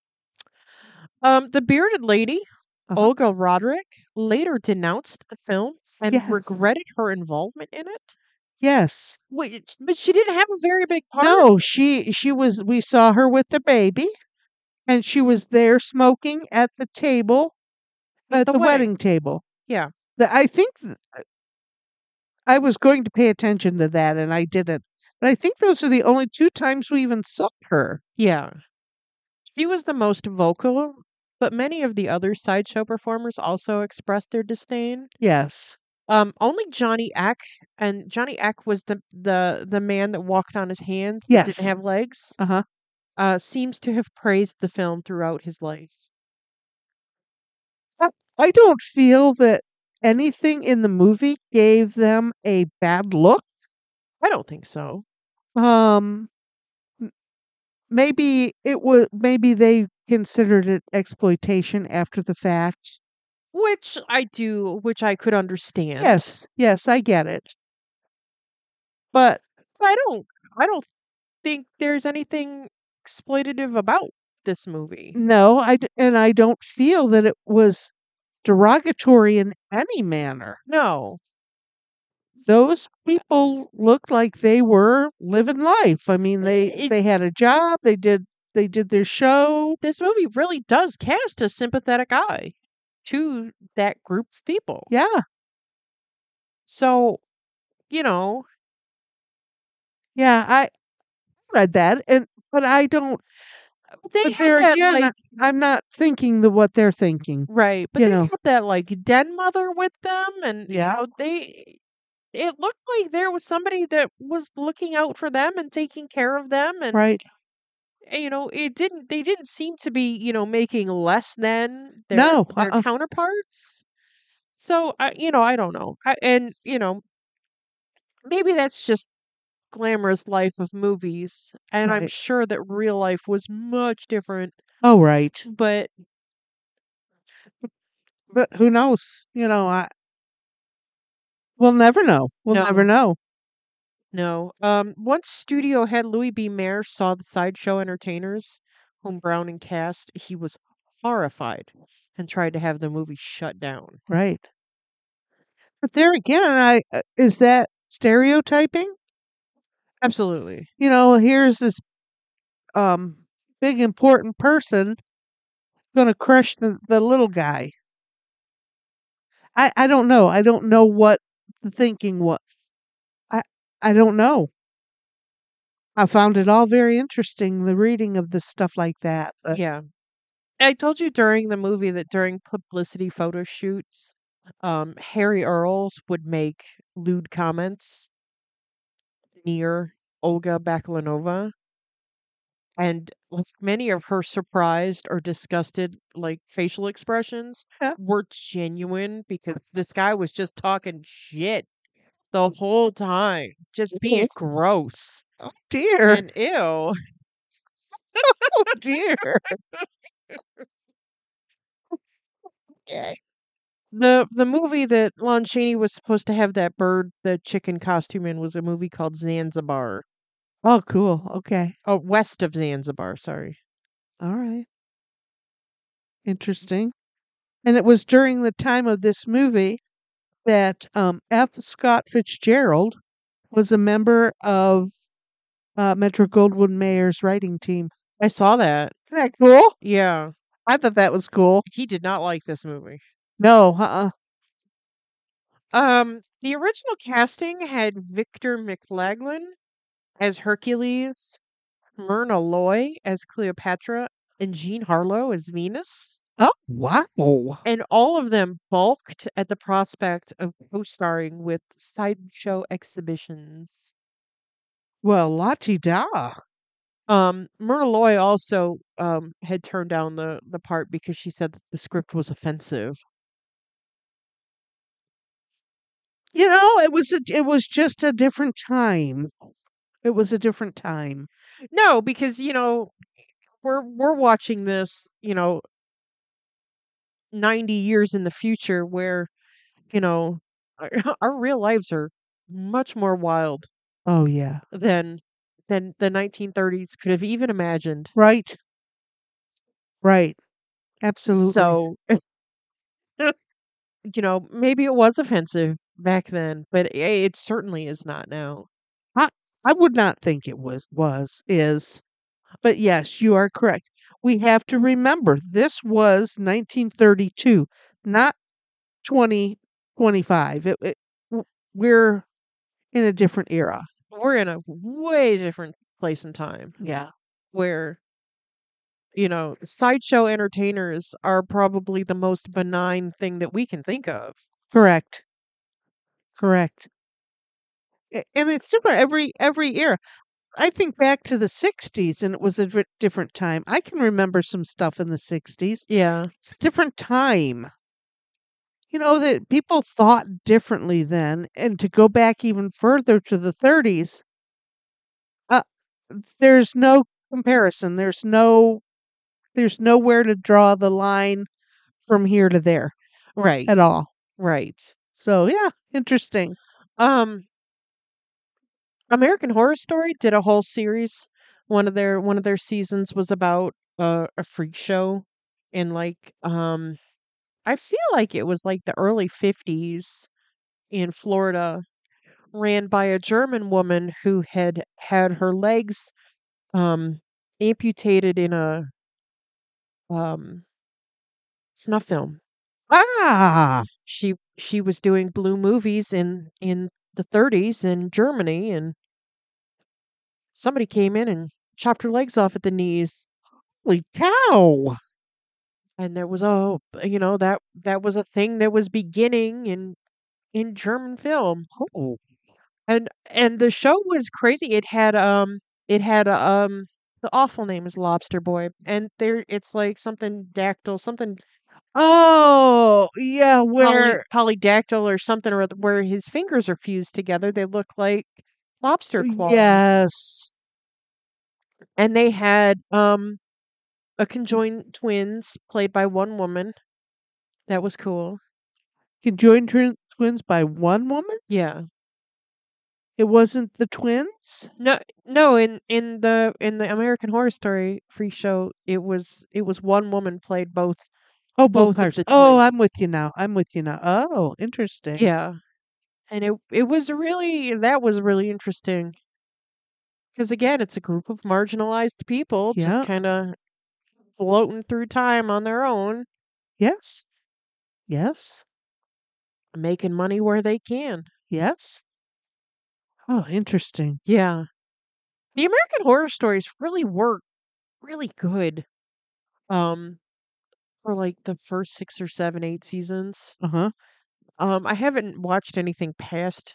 The bearded lady, Uh-huh. Olga Roderick, later denounced the film and Yes. regretted her involvement in it. Yes. But she didn't have a very big part No, she was we saw her with the baby and she was there smoking at the table, at at the the wedding. wedding table. Yeah. I think I was going to pay attention to that and I didn't. But I think those are the only 2 times we even saw her. Yeah. She was the most vocal, but many of the other sideshow performers also expressed their disdain. Yes. Only Johnny Eck, and Johnny Eck was the man that walked on his hands that didn't Yes. have legs. Uh-huh. Seems to have praised the film throughout his life. I don't feel that anything in the movie gave them a bad look. I don't think so. Um, m maybe they considered it exploitation after the fact. Which I could understand. Yes, yes, I get it. But But I don't think there's anything exploitative about this movie. no, and I don't feel that it was derogatory in any manner. No. Those people looked like they were living life. I mean, It they had a job, they did their show. This movie really does cast a sympathetic eye to that group of people. Yeah, So, you know, yeah, I read that, but I don't. they But had there that again, like I'm not thinking what they're thinking. right, but You they know. had that like den mother with them and Yeah. they it looked like there was somebody that was looking out for them and taking care of them and Right. it didn't they didn't seem to be, making less than No. their counterparts. So, I don't know. Maybe that's just glamorous life of movies, and I'm Right. sure that real life was much different, Oh, right. but But who knows? We'll never know. We'll never no, know. no. Once studio head Louis B. Mayer saw the sideshow entertainers whom Browning cast, he was horrified and tried to have the movie shut down. Right. But there again, is that stereotyping? Here's this big important person gonna crush the little guy. I don't know. I don't know what the thinking was. I I don't know. I found it all very interesting, the reading of the stuff like that. But Yeah. I told you during the movie that during publicity photo shoots, Harry Earls would make lewd comments near Olga Bakalinova, and like many of her surprised or disgusted like facial expressions yeah. were genuine because this guy was just talking shit the whole time, just being Oh gross dear. and ew. Oh dear. Okay. The movie that Lon Chaney was supposed to have that bird, the chicken costume in, was a movie called Zanzibar. Oh, cool. Okay. Oh, West of Zanzibar, sorry. All right. Interesting. And it was during the time of this movie that F. Scott Fitzgerald was a member of Metro Goldwyn Mayer's writing team. I saw that. Isn't that cool? Yeah. I thought that was cool. He did not like this movie. No, The original casting had Victor McLaglen as Hercules, Myrna Loy as Cleopatra, and Jean Harlow as Venus. Oh, wow. And all of them balked at the prospect of co-starring with sideshow exhibitions. Well, la ti da. Myrna Loy also had turned down the part because she said that the script was offensive. It was just a different time. It was a different time. No, because we're watching this, 90 years in the future where, you know, our, our real lives are much more wild Oh yeah. than the 1930s could have even imagined. Right. Right. Absolutely. So, maybe it was offensive back then, but it certainly is not now. I I would not think it is. But yes, you are correct. We have to remember this was 1932, not 2025. We're in a different era. We're in a way different place and time Yeah. where, sideshow entertainers are probably the most benign thing that we can think of. Correct. Correct. And it's different every era. I think back to the 60s and it was a different time. I can remember some stuff in the 60s. Yeah. It's a different time. That people thought differently then, and to go back even further to the 30s, uh, there's no comparison. There's nowhere to draw the line from here to there Right. at all. Right. So yeah, interesting. Um American Horror Story did a whole series. One of their seasons was about a freak show in I feel like it was like the early 50s in Florida, ran by a German woman who had had her legs um amputated in a um snuff film. Ah, She was doing blue movies in the 30s in Germany, and somebody came in and chopped her legs off at the knees. holy cow! And there was that was a thing that was beginning in German film. Oh, And the show was crazy. It had the awful name is Lobster Boy, and there it's like something dactyl, something oh, yeah. Where polydactyl or something, or where his fingers are fused together. They look like lobster claws. yes, And they had a conjoined twins played by one woman. That was cool. conjoined twins by one woman. Yeah. It wasn't the twins. No, no. In the American Horror Story free show, it was one woman played both Oh, both both of parts. the Oh, I'm twins. with you now. I'm with you now. Oh, interesting. Yeah, and that was really interesting because again, it's a group of marginalized people just Yeah. kind of floating through time on their own, Yes. Yes. making money where they can. Yes. Oh, interesting. Yeah. The American Horror Stories really work really good. Um, for like the first 6 or 7, 8 seasons. Uh-huh. I haven't watched anything past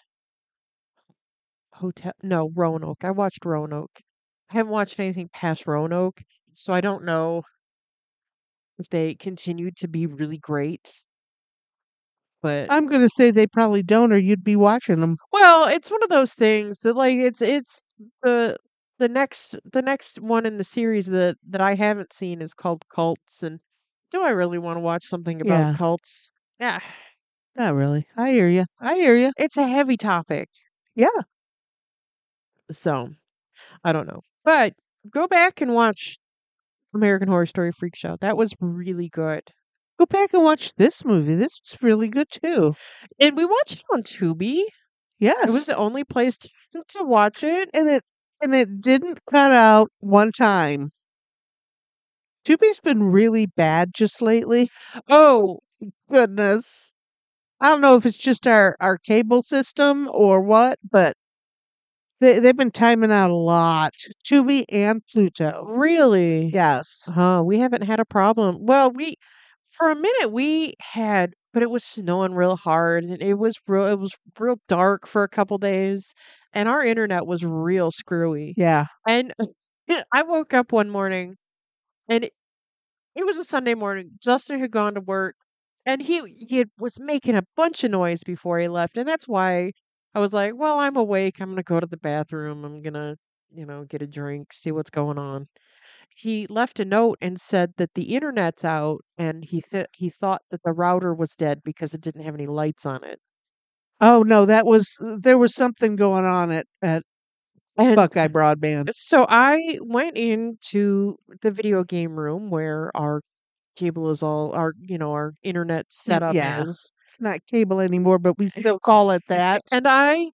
Roanoke. I watched Roanoke. I haven't watched anything past Roanoke, so I don't know if they continued to be really great. But I'm gonna say they probably don't, or you'd be watching them. well, it's one of those things that like it's the the next one in the series that I haven't seen is called Cults, and do I really want to watch something about Yeah. cults? Yeah, Not really. I hear you. I hear you. it's a heavy topic. Yeah. So, I don't know. But go back and watch American Horror Story Freak Show. That was really good. Go back and watch this movie. This was really good too. And we watched it on Tubi. It was the Yes. only place to watch it. And it didn't cut out one time. Tubi's been really bad just lately. Oh, Goodness. I don't know if it's just our cable system or what, but they've been timing out a lot. Tubi and Pluto. really? Yes. We haven't had a problem. Well, for a minute we had, but it was snowing real hard and it was real dark for a couple days and our internet was real screwy. Yeah. And I woke up one morning and it was a Sunday morning. Justin had gone to work and was making a bunch of noise before he left. And that's why I was like, well, I'm awake. I'm going to go to the bathroom. I'm going to, get a drink, see what's going on. He left a note and said that the internet's out and he thought that the router was dead because it didn't have any lights on it. Oh no, there was something going on at And Buckeye Broadband. so I went into the video game room where our cable is all our internet setup Yeah. is. It's not cable anymore, but we still call it that. And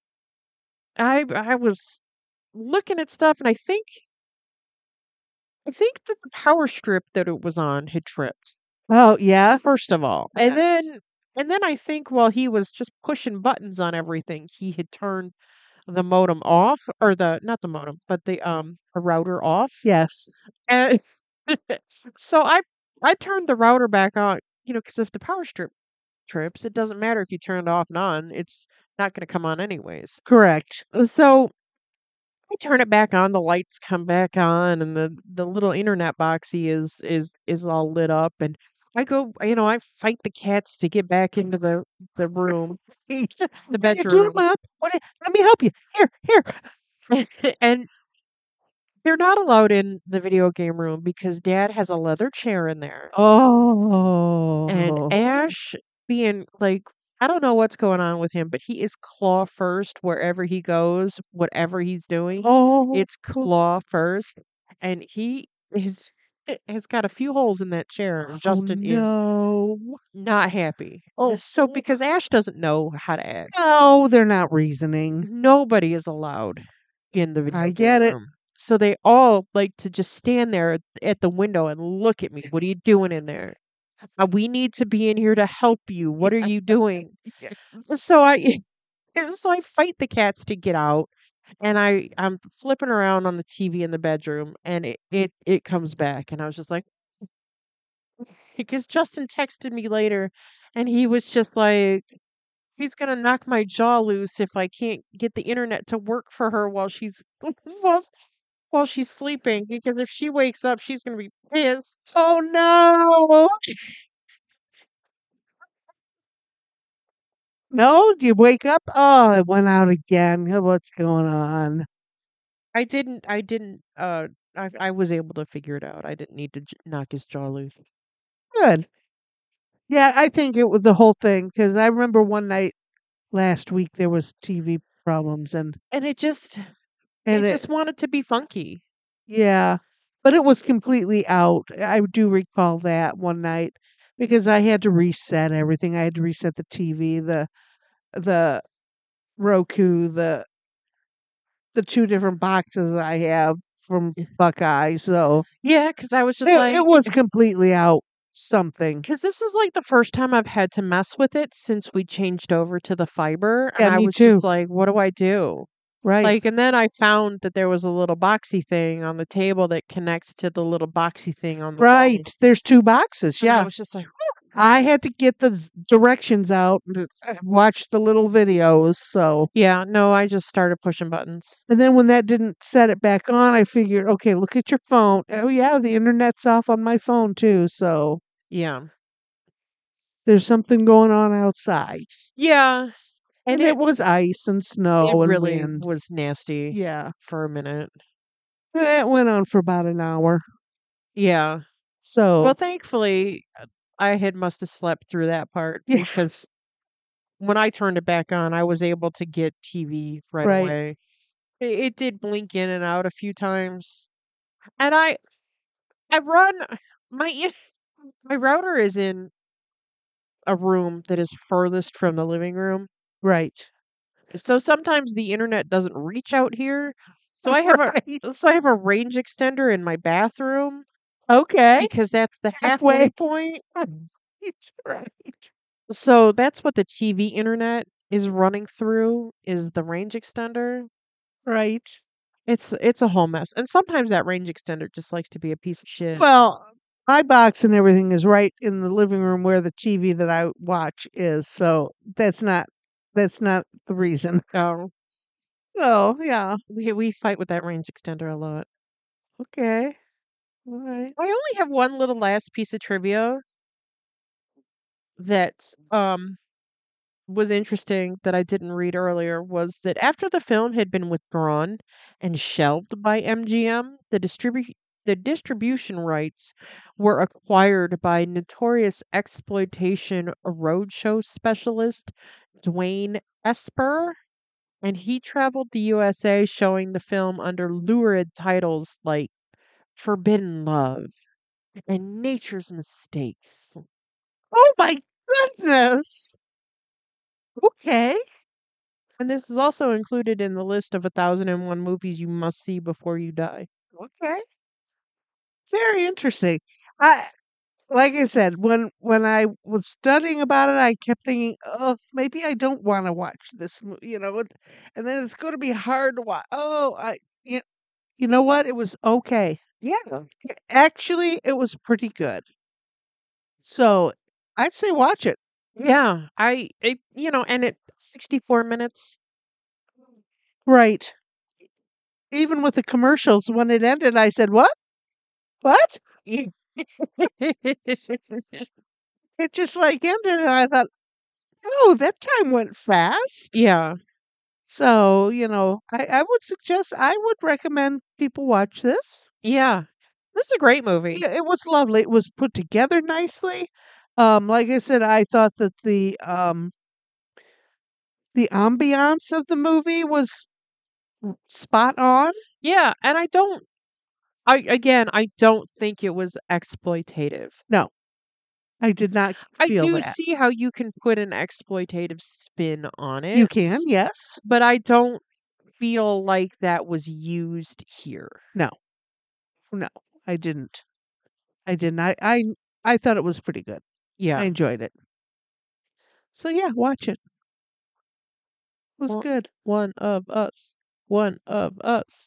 I was looking at stuff and I think that the power strip that it was on had tripped, Oh yeah. first of all. And Yes. then I think while he was just pushing buttons on everything, he had turned the modem off or the not the modem, but the router off. Yes. And so I turned the router back on, because if the power strip trips, it doesn't matter if you turn it off and on, it's not going to come on anyways. Correct. So I turn it back on, the lights come back on, and the little internet boxy is all lit up, and I go, I fight the cats to get back into the room, Eat. the What are you doing, bedroom, Mom? Let me help you. Here. and they're not allowed in the video game room because Dad has a leather chair in there, and Oh. Ash being like. I don't know what's going on with him, but he is claw first wherever he goes, whatever he's doing. Oh. It's claw first, and he is has got a few holes in that chair, and Oh Justin is no. not happy. Oh So because Ash doesn't know how to act, no, they're not reasoning. nobody is allowed in the video I game get it. room. So they all like to just stand there at the window and look at me. What are you doing in there? We need to be in here to help you. What are you doing? Yes. So I so I fight the cats to get out, and I'm flipping around on the TV in the bedroom, and it comes back, and I was just like, because Justin texted me later, and he was just like, he's gonna knock my jaw loose if I can't get the internet to work for her while she's while, while she's sleeping, because if she wakes up, she's gonna be pissed. Oh no. No, you wake up. Oh, it went out again. What's going on? I was able to figure it out. I didn't need to knock his jaw loose. Good. Yeah, I think it was the whole thing because I remember one night last week there was TV problems And and it it just wanted to be funky. yeah, but it was completely out. I do recall that one night because I had to reset everything. I had to reset the TV, the Roku, the two different boxes I have. from Buckeye, so Yeah, because I was just it like, was completely out something. because this is like the first time I've had to mess with it since we changed over to the fiber, and Yeah, I me was just too. like, what do I do? Right. Like, and then I found that there was a little boxy thing on the table that connects to the little boxy thing on the wall. Right. There's 2 boxes, And I yeah. was just like, I had to get the directions out and watch the little videos, so yeah, no, I just started pushing buttons. and then when that didn't set it back on, I figured, "Okay, look at your phone." Oh, yeah, the internet's off on my phone too, so Yeah. there's something going on outside. Yeah. And And it was ice and it snow and really wind. was nasty Yeah. for a minute. And it went on for about an hour. Yeah. Well, So, thankfully, I had must have slept through that part yeah, because when I turned it back on, I was able to get TV right right, away. It did blink in and out a few times, and I run my my router is in a room that is furthest from the living room. right. So sometimes the internet doesn't reach out here. So I have a Right. so I have a range extender in my bathroom Okay. because that's the halfway Halfway. point. Right, right. So that's what the TV internet is running through is the range extender. Right. It's a whole mess. And sometimes that range extender just likes to be a piece of shit. Well, my box and everything is right in the living room where the TV that I watch is, so that's not the reason. Oh, Oh, yeah. we fight with that range extender a lot. Okay. All right. I only have one little last piece of trivia that was interesting that I didn't read earlier was that after the film had been withdrawn and shelved by MGM, the distribution rights were acquired by notorious exploitation roadshow specialist Dwayne Esper, and he traveled the USA showing the film under lurid titles like Forbidden Love and Nature's Mistakes. Oh my goodness. Okay. And this is also included in the list of 1001 movies you must see before you die. Okay. Very interesting. I like I said, when I was studying about it, I kept thinking, "Oh, maybe I don't want to watch this, and then it's going to be hard to watch." Oh, you know what? It was okay. Yeah. Actually, it was pretty good. So, I'd say watch it. Yeah. And it 64 minutes. Right. Even with the commercials, when it ended, I said, "What? What?" It just like ended, and I thought, "Oh, that time went fast." Yeah. So, I would suggest, I would recommend people watch this. Yeah. This is a great movie. Yeah, it was lovely. It was put together nicely. Like I said, I thought that the ambiance of the movie was spot on. Yeah, and I don't think it was exploitative. No, I did not I feel do that. see how you can put an exploitative spin on You it, can, yes. but I don't feel like that was used here. No, no, I didn't. I didn't. I thought it was pretty good. I Yeah. enjoyed it. So yeah, watch it. It was One good. one of us. One of us.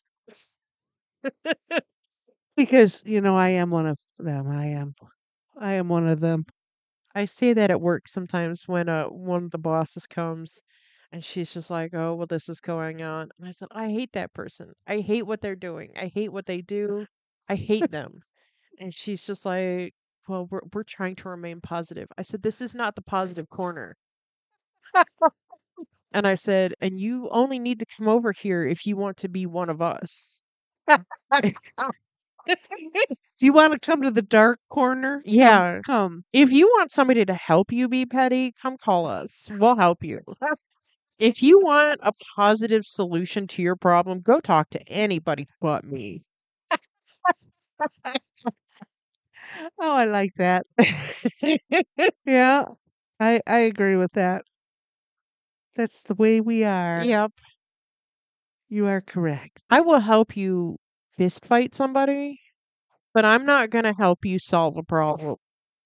Because, I am one of them. I am one of them. I say that at work sometimes when one of the bosses comes and she's just like, "Oh, well, this is going on." And I said, "I hate that person. I hate what they're doing. I hate what they do. I hate them." And she's just like, "Well, we're trying to remain positive." I said, "This is not the positive corner." And I said, "And you only need to come over here if you want to be one of us." Do you wanna come to the dark corner? Come, Yeah. come. If you want somebody to help you be petty, come call us. We'll help you. If you want a positive solution to your problem, go talk to anybody but me. Oh, I like that. Yeah, I agree with that. That's the way we are. Yep. You are correct. I will help you fist fight somebody, but I'm not going to help you solve a problem.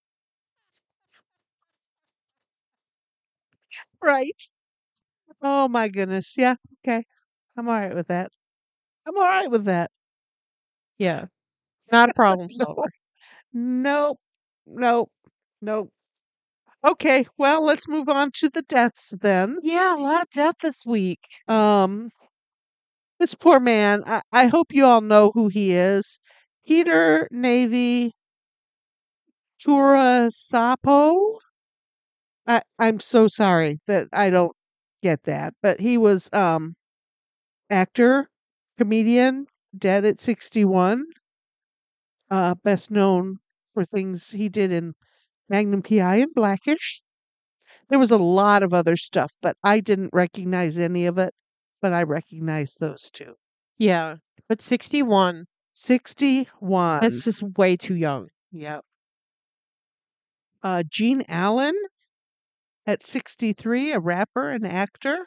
Right. Oh my goodness. Yeah. Okay. I'm all right with that. I'm all right with that. Yeah, not a problem solver. Nope. Nope. Nope. Okay. Well, let's move on to the deaths then. Yeah, a lot of death this week. Um, this poor man, I hope you all know who he is. Peter Navy Turasapo. I'm so sorry that I don't get that, but he was actor, comedian, dead at 61. Best known for things he did in Magnum PI and Blackish. There was a lot of other stuff, but I didn't recognize any of it, but I recognized those two. Yeah, but 61, 61. that's just way too young. Yep. Gene Allen at 63, a rapper and actor.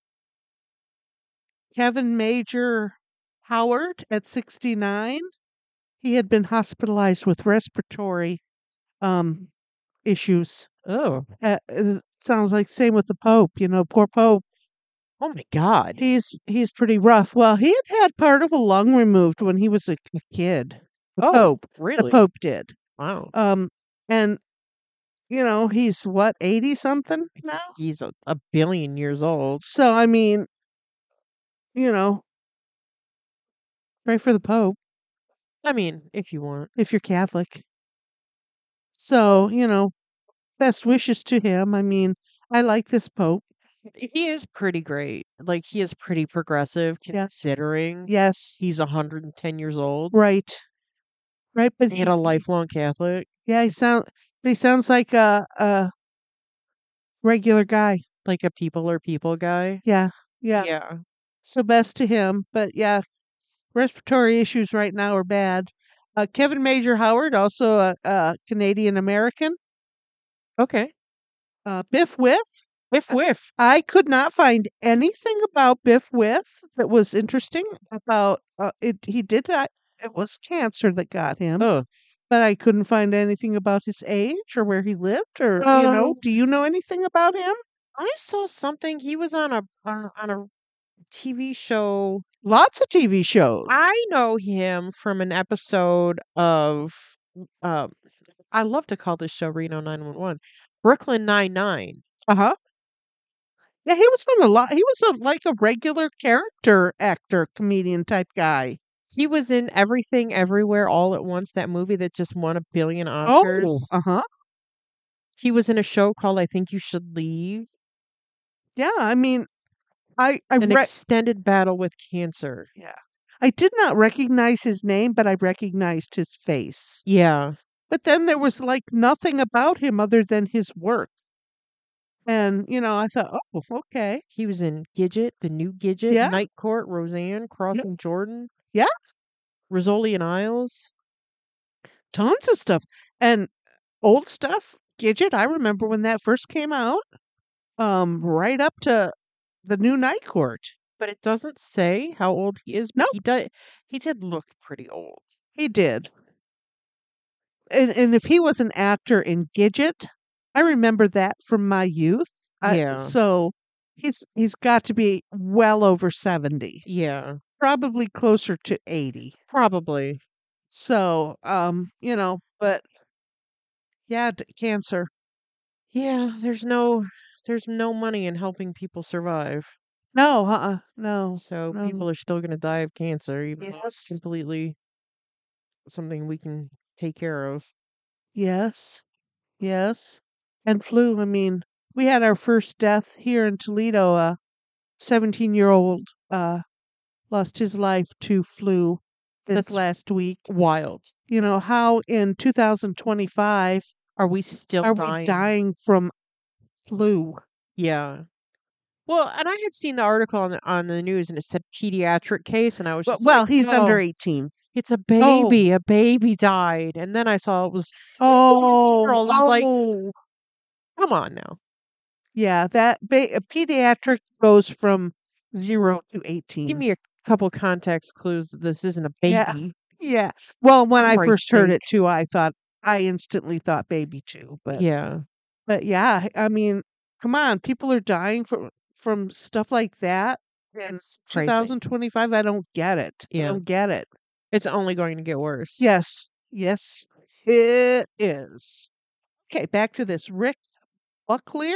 Kevin Major Howard at 69. He had been hospitalized with respiratory um, issues. Oh, Sounds like same with the Pope. Poor Pope. oh my God. He's pretty rough. Well, he had part of a lung removed when he was a kid. The Oh, Pope. The really? Pope did. Wow. And he's what, 80 something now? He's a billion years old. So I mean, you know, pray for the Pope I mean, if you want. if you're Catholic. So, best wishes to him. I mean, I like this Pope. He is pretty great. Like, he is pretty progressive Yeah. considering Yes. he's 110 years old Right. Right, but and a lifelong Catholic. yeah, he sounds like a regular guy. Like a people are people guy. Yeah. Yeah. Yeah. So best to him, but yeah, respiratory issues right now are bad. Kevin Major Howard, also a Canadian American. Okay. Biff Whiff. Whiff whiff. I could not find anything about Biff Whiff that was interesting about it. He did not. It was cancer that got him, Oh. but I couldn't find anything about his age or where he lived, or do you know anything about him? I saw something. He was on a TV show. Lots of TV shows. I know him from an episode of um I love to call this show Reno 911. Brooklyn Nine-Nine. Uh-huh. Yeah, he was on a lot. He was like a regular character actor, comedian type guy. He was in Everything Everywhere All at Once, that movie that just won a billion Oh, Oscars. uh-huh. He was in a show called I Think You Should Leave. Yeah, I mean, I An extended battle with cancer. yeah. I did not recognize his name, but I recognized his face. Yeah. But then there was like nothing about him other than his work. And, I thought, oh, okay. He was in Gidget, The New Gidget, Yeah. Night Court, Roseanne, Crossing Jordan. Yeah. Rizzoli and Isles. Tons of stuff. And old stuff, Gidget, I remember when that first came out, right up to the new Night Court. But it doesn't say how old he is. But Nope. he did look pretty old. He did. And if he was an actor in Gidget, I remember that from my youth. Yeah. So he's got to be well over 70. Yeah. Probably closer to 80. Probably. So, but yeah, cancer. Yeah, there's no money in helping people survive. No, no. So no. people are still going to die of cancer, even though it's Yes. completely something we can take care of. Yes. Yes. And flu, I mean, we had our first death here in Toledo. A 17-year-old lost his life to flu this That's last week. Wild. How in 2025 Are we still are dying? we dying from flu? Yeah. Well, and I had seen the article on the news, and it said pediatric case, and I was just Well, like, he's under "Oh, 18. it's a baby. A baby died." And then I saw it was a 17-year-old. I was like, come on now. Yeah, that a pediatric goes from 0 to 18. Give me a couple context clues that this isn't a Yeah. baby. Yeah. Well, when For I Christ's first heard sake. it too, I instantly thought baby too, Yeah, but yeah, I mean, come on, people are dying from stuff like that in it's crazy. 2025. I don't get it. I Yeah, don't get it. it's only going to get worse. Yes. Yes, it is. Okay, back to this. Rick Bucklear,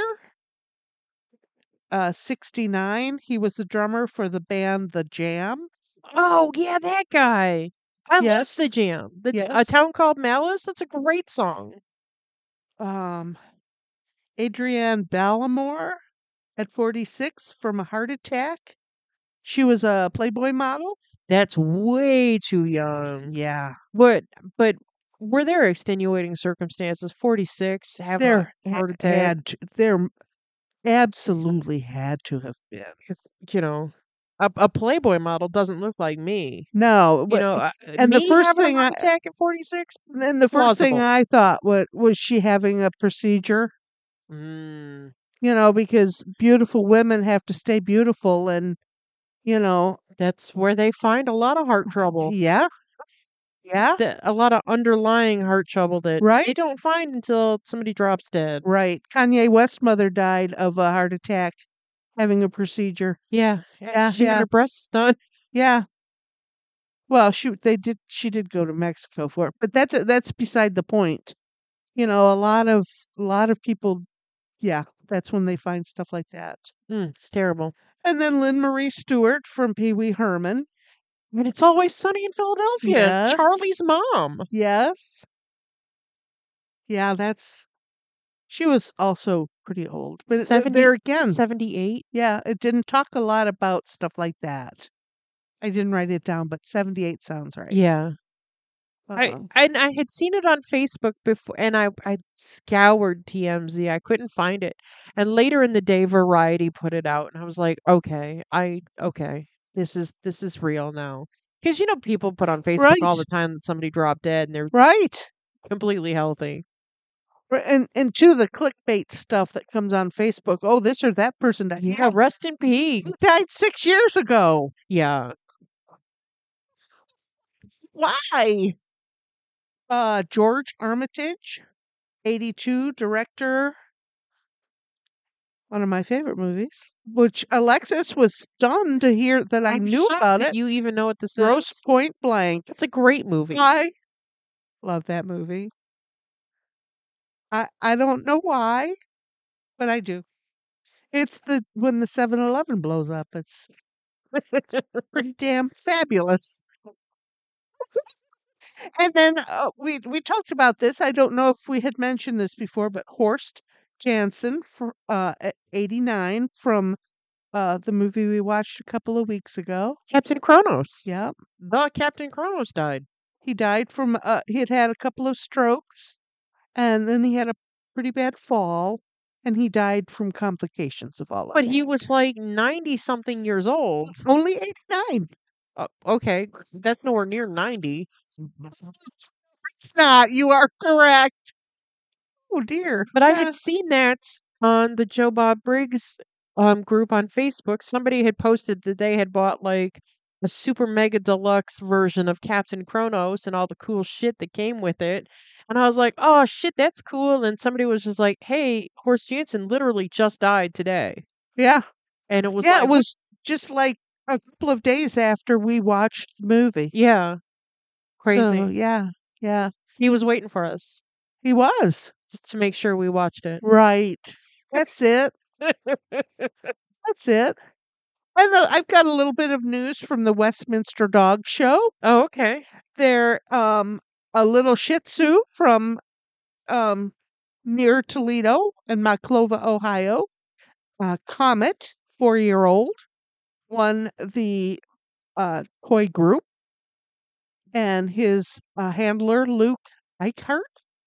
69. He was the drummer for the band The Jam. Oh, yeah, that guy. I love The Yes. Jam. That's A Yes. Town Called Malice. That's a great song. Um, Adrienne Ballamore at 46 from a heart attack. She was a Playboy model. That's way too young. Yeah. But but were there extenuating circumstances? 46, have a heart attack? There absolutely had to have been. Because, a Playboy model doesn't look like me. No, but and the Me first having a thing heart attack at 46? then the first thing Plausible. I thought was she having a procedure? Mm, Because beautiful women have to stay beautiful and, you know, that's where they find a lot of heart trouble. yeah, yeah, A lot of underlying heart trouble that they right, don't find until somebody drops dead. right. Kanye West's mother died of a heart attack having a procedure. Yeah, Yeah, she had yeah, her breasts done. yeah. Well, she did go to Mexico for it, but that's beside the point. A lot of people, yeah, that's when they find stuff like that. It's terrible. And then Lynn Marie Stewart from Pee Wee Herman. And It's Always Sunny in Philadelphia. Yes. Charlie's mom. Yes. Yeah, she was also pretty old. But there 70, again, 78. yeah, it didn't talk a lot about stuff like that. I didn't write it down, but 78 sounds right. Yeah. Uh, I had seen it on Facebook before, and I scoured TMZ. I couldn't find it. And later in the day Variety put it out and I was like, okay. This is real now. Cuz people put on Facebook all right, the time that somebody dropped dead and they're right. completely healthy. And to the clickbait stuff that comes on Facebook. Oh, this or that person died. Yeah, rest in peace. He died 6 years ago. Yeah. Why? George Armitage, 82, director, one of my favorite movies, which Alexis was stunned to hear that I I'm knew shocked about that it. you even know what this Gross is. Point Blank. It's a great movie. I love that movie. I don't know why, but I do. It's the when the 7-Eleven blows up. It's pretty damn fabulous. And then we talked about this. I don't know if we had mentioned this before, but Horst Jansen for 89 from the movie we watched a couple of weeks ago. Captain Kronos. Yeah, The Captain Kronos died. he died from he had had a couple of strokes, and then he had a pretty bad fall, and he died from complications of all of But it. he was like 90 something years old. Only 89. Okay, that's nowhere near 90. It's not. You are correct. Oh dear. But I Yeah. had seen that on the Joe Bob Briggs group on Facebook. Somebody had posted that they had bought like a super mega deluxe version of Captain Kronos and all the cool shit that came with it. And I was like, oh shit, that's cool. And somebody was just like, hey, Horst Jansen literally just died today. Yeah. And it was Yeah, it like, what? was just like a couple of days after we watched the movie. Yeah, crazy. So, yeah. Yeah. He was waiting for us He was. just to make sure we watched it. Right. That's it. That's it. And I've got a little bit of news from the Westminster Dog Show. Oh, okay. They're a little Shih Tzu from near Toledo in Maclova, Ohio. Comet, 4-year-old, won the toy group, and his handler Luke Eichhardt,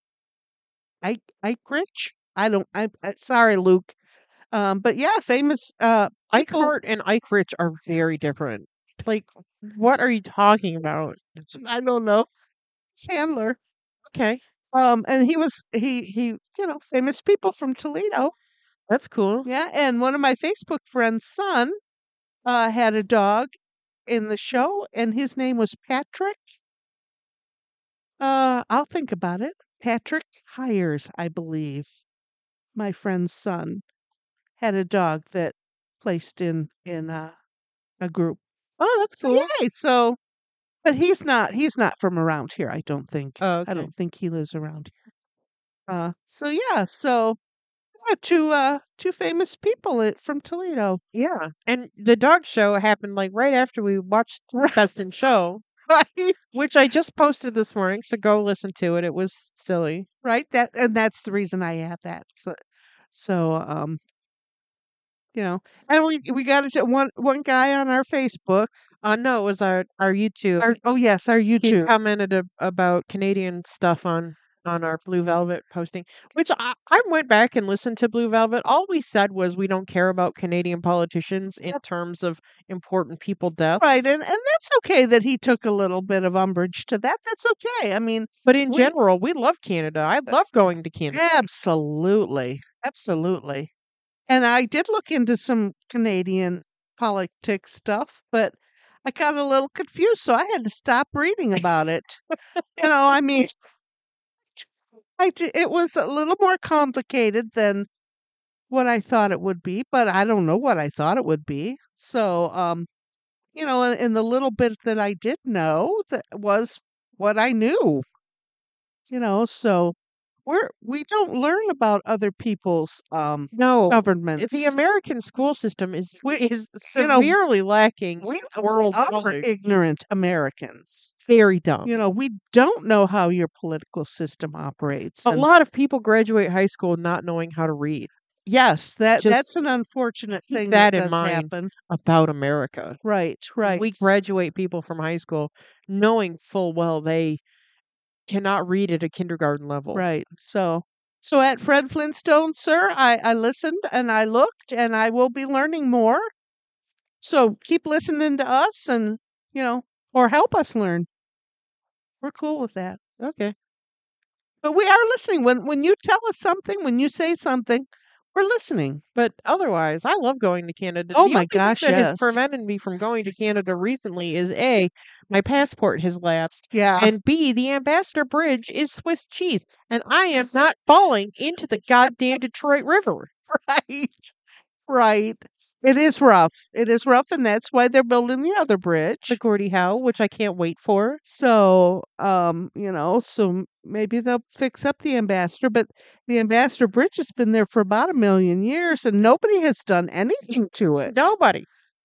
Eichrich. I sorry, Luke. But yeah, famous people. Eichhardt and Eichrich are very different. Like, what are you talking about? I don't know. His handler. Okay, And famous people from Toledo. that's cool. Yeah, and one of my Facebook friends' son had a dog, in the show, and his name was Patrick. I'll think about it. Patrick Hires, I believe. My friend's son had a dog that placed in a group. Oh, that's So cool. yay! But he's not from around here. I don't think. Oh, I okay. don't think he lives around here. So yeah, so yeah, two famous people from Toledo. Yeah. And the dog show happened like right after we watched Best in Show, Right, which I just posted this morning, so go listen to it. It was silly. right. That's the reason I have that. So and we got one guy on our Facebook. No, it was our YouTube. Our He YouTube. commented about Canadian stuff on our Blue Velvet posting, which I went back and listened to Blue Velvet. All we said was we don't care about Canadian politicians in terms of important people deaths. Right, and that's okay that he took a little bit of umbrage to that. That's okay. I mean, But in we general, we love Canada. I love going to Canada. absolutely, absolutely. And I did look into some Canadian politics stuff, but I got a little confused, so I had to stop reading about it. I mean, it was a little more complicated than what I thought it would be, but I don't know what I thought it would be. So, in the little bit that I did know, that was what I knew. So we don't learn about other people's No, governments. the American school system is We, severely lacking we world are knowledge. ignorant Americans. Very dumb. We don't know how your political system operates. A And lot of people graduate high school not knowing how to read. yes, that's Just an unfortunate keep thing that that in does mind happen. about America. Right, right. We graduate people from high school knowing full well they cannot read at a kindergarten level. Right. So at Fred Flintstone, sir, I listened and I looked and I will be learning more. So keep listening to us and, or help us learn. We're cool with that. Okay. But we are listening. When you tell us something, when you say something, we're listening. But otherwise, I love going to Canada. Oh The my only thing gosh, that has yes. prevented me from going to Canada recently is A, my passport has lapsed, Yeah. and B, the Ambassador Bridge is Swiss cheese, and I am not falling into the goddamn Detroit River. Right. Right. It is rough. It is rough, and that's why they're building the other The bridge. Gordie Howe, which I can't wait for. So, so maybe they'll fix up the Ambassador, but the Ambassador Bridge has been there for about 1,000,000 years and nobody has done anything to it. Nobody.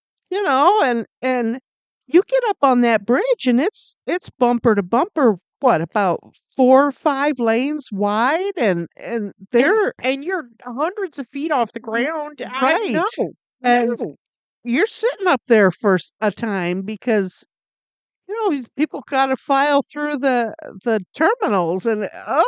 And you get up on that bridge and it's bumper to bumper, what, about 4 or 5 lanes wide and they're And you're hundreds of feet off the ground. I right. know. And No. you're sitting up there for a time because these people got to file through the terminals and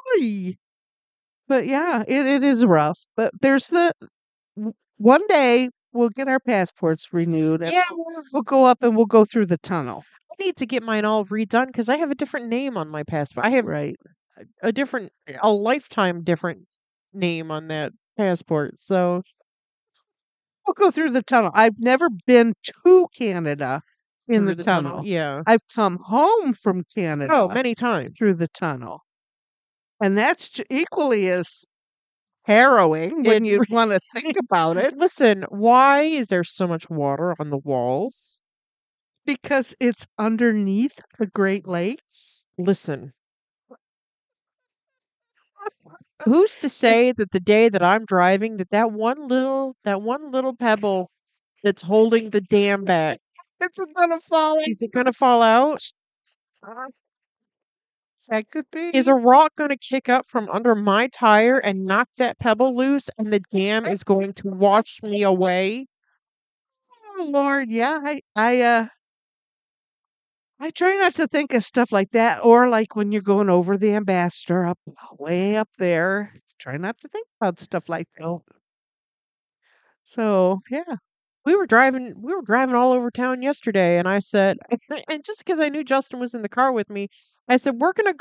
but yeah, it is rough. But there's one day we'll get our passports renewed and Yeah, we'll go up and we'll go through the tunnel. I need to get mine all redone because I have a different name on my passport. I have Right. a lifetime different name on that passport. So We'll go through the tunnel. I've never been to Canada in through the tunnel. yeah. I've come home from Canada Oh, many times. through the tunnel. And that's equally as harrowing when It you want to think about it. Listen, why is there so much water on the walls? Because it's underneath the Great Lakes. Listen. Who's to say that the day that I'm driving that one little pebble that's holding the dam back, It's gonna fall. is it going to fall out? That could be. Is a rock going to kick up from under my tire and knock that pebble loose and the dam is going to wash me away? Oh Lord, yeah. I try not to think of stuff like that, or like when you're going over the Ambassador up way up there. Try not to think about stuff like that. So yeah, We were driving all over town yesterday and I said and just because I knew Justin was in the car with me, I said we're going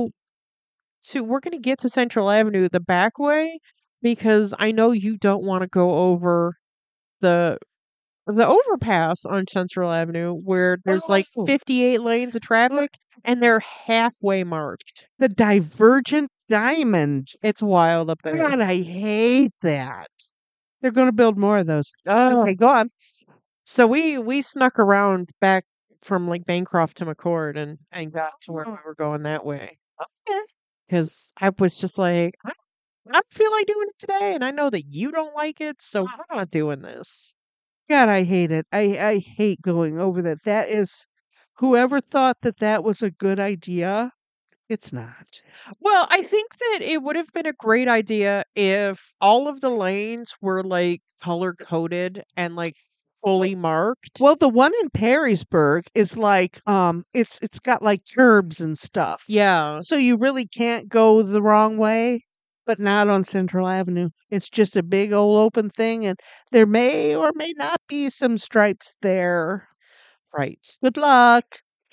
to get to Central Avenue the back way because I know you don't want to go over the the overpass on Central Avenue where there's like Oh. 58 lanes of traffic and they're halfway marked. The Divergent Diamond. It's wild up there. God, I hate that. They're going to build more of those. Oh, Okay, go on. so we snuck around back from like Bancroft to McCord and got to where we were going that way. Okay. Because I was just like, I don't feel like doing it today, and I know that you don't like it, so we're not doing this. God, I hate it. I hate going over that. That is, whoever thought that that was a good idea, it's not. Well, I think that it would have been a great idea if all of the lanes were like color coded and like fully marked. Well, the one in Perrysburg is like it's got like curbs and stuff. Yeah, So you really can't go the wrong way, but not on Central Avenue. It's just a big old open thing and there may or may not be some stripes there. right. Good luck.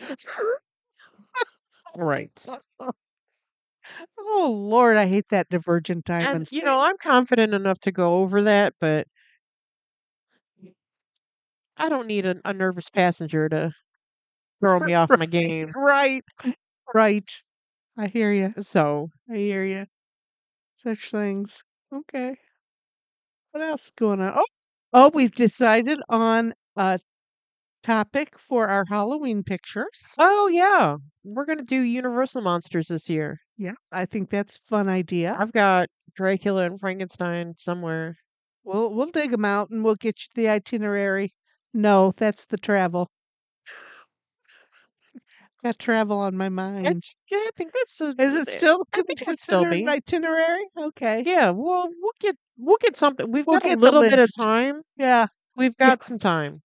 Right. Oh Lord, I hate that Divergent And Diamond you thing. know, I'm confident enough to go over that, but I don't need a nervous passenger to throw me off my game. Right. Right. I hear you. So, I hear you. Such things. Okay. What else is going on? Oh, we've decided on a topic for our Halloween pictures. oh yeah, we're gonna do Universal Monsters this year. Yeah, I think that's a fun idea. I've got Dracula and Frankenstein somewhere. We'll dig them out and we'll get you the itinerary. No, that's the travel. Got travel on my mind. Yeah, I think that's a. Is it still I think it would still considered an be. itinerary? Okay. Yeah, we'll get something. We've We'll got a get the little bit of list. time. Yeah. We've Yeah. got some time.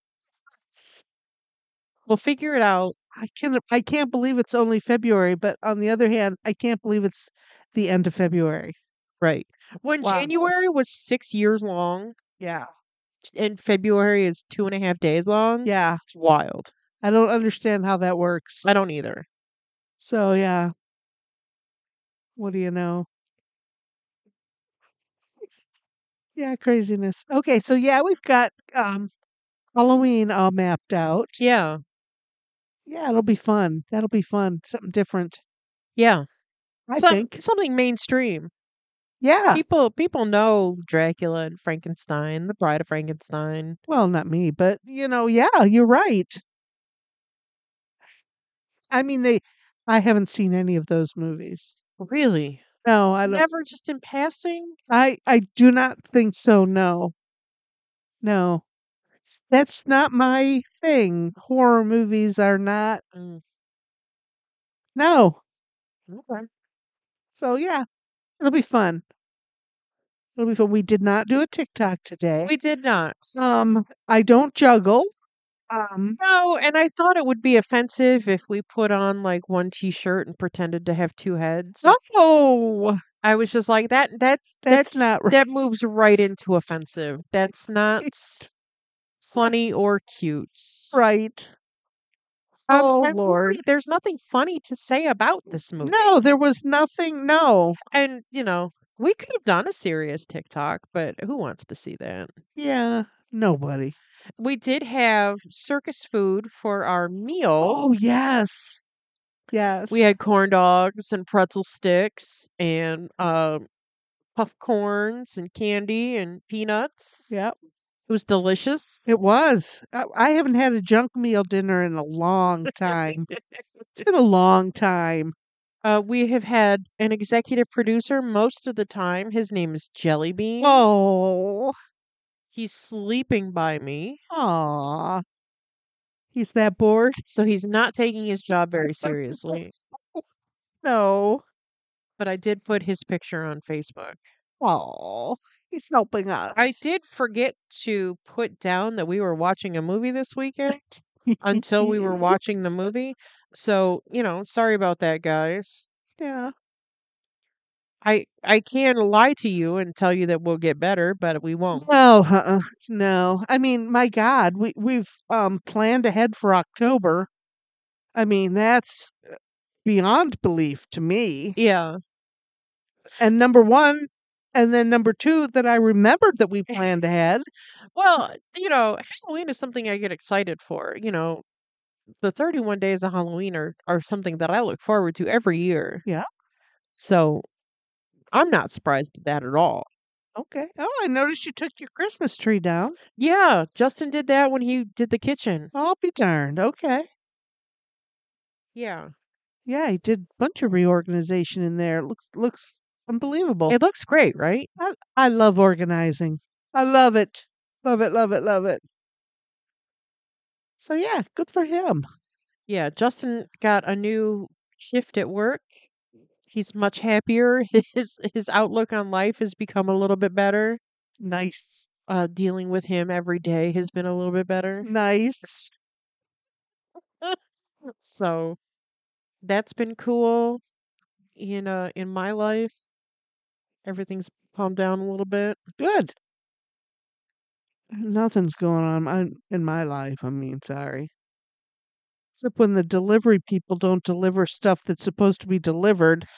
We'll figure it out. I can't believe it's only February, but on the other hand, I can't believe it's the end of February. Right. When Wow. January was 6 years long Yeah. and February is 2.5 days long, Yeah. it's wild. I don't understand how that works. I don't either. So yeah. What do you know? Yeah, craziness. Okay, so yeah, we've got Halloween all mapped out. Yeah. Yeah, it'll be fun. That'll be fun. Something different, Yeah. I think. Something mainstream. Yeah. People know Dracula and Frankenstein, The Bride of Frankenstein. Well, not me, but yeah, you're right. I mean, I haven't seen any of those movies. Really? No, I don't. Never just in passing? I do not think so. No. No. That's not my thing. Horror movies are not. Mm, No. okay. So yeah, it'll be fun. It'll be fun. We did not do a TikTok today. We did not. I don't juggle. No, and I thought it would be offensive if we put on like one t-shirt and pretended to have two heads. Oh, I was just like that's not right. that moves right into offensive. That's not funny or cute. Right. Oh I'm Lord. really, there's nothing funny to say about this movie. No, there was nothing. No. And we could have done a serious TikTok, but who wants to see that? Yeah, nobody. We did have circus food for our meal. Oh yes. Yes. We had corn dogs and pretzel sticks and puffcorns and candy and peanuts. Yep. It was delicious. It was. I haven't had a junk meal dinner in a long time. It's been a long time. We have had an executive producer most of the time. His name is Jellybean. Oh. He's sleeping by me, Aw. He's that bored? so he's not taking his job very seriously. No. But I did put his picture on Facebook. Oh. He's helping us. I did forget to put down that we were watching a movie this weekend until we were watching the movie. So, sorry about that, guys. Yeah. I can lie to you and tell you that we'll get better, but we won't. No, no. I mean, my God, we've planned ahead for October. I mean, that's beyond belief to me. Yeah. And number one, And then number 2, that I remembered that we planned ahead. Well, Halloween is something I get excited for. The 31 days of Halloween are something that I look forward to every year. Yeah. So I'm not surprised at that at all. Okay. Oh, I noticed you took your Christmas tree down. Yeah, Justin did that when he did the kitchen. I'll be darned. Okay. Yeah. Yeah, he did a bunch of reorganization in there. Looks unbelievable. It looks great, right? I love organizing. I love it. Love it, love it, love it. So yeah, good for him. Yeah, Justin got a new shift at work. He's much happier. His outlook on life has become a little bit better. Nice. Dealing with him every day has been a little bit better. Nice. So that's been cool. In my life, everything's calmed down a little bit. Good. Nothing's going in my life. I mean, sorry. Except when the delivery people don't deliver stuff that's supposed to be delivered.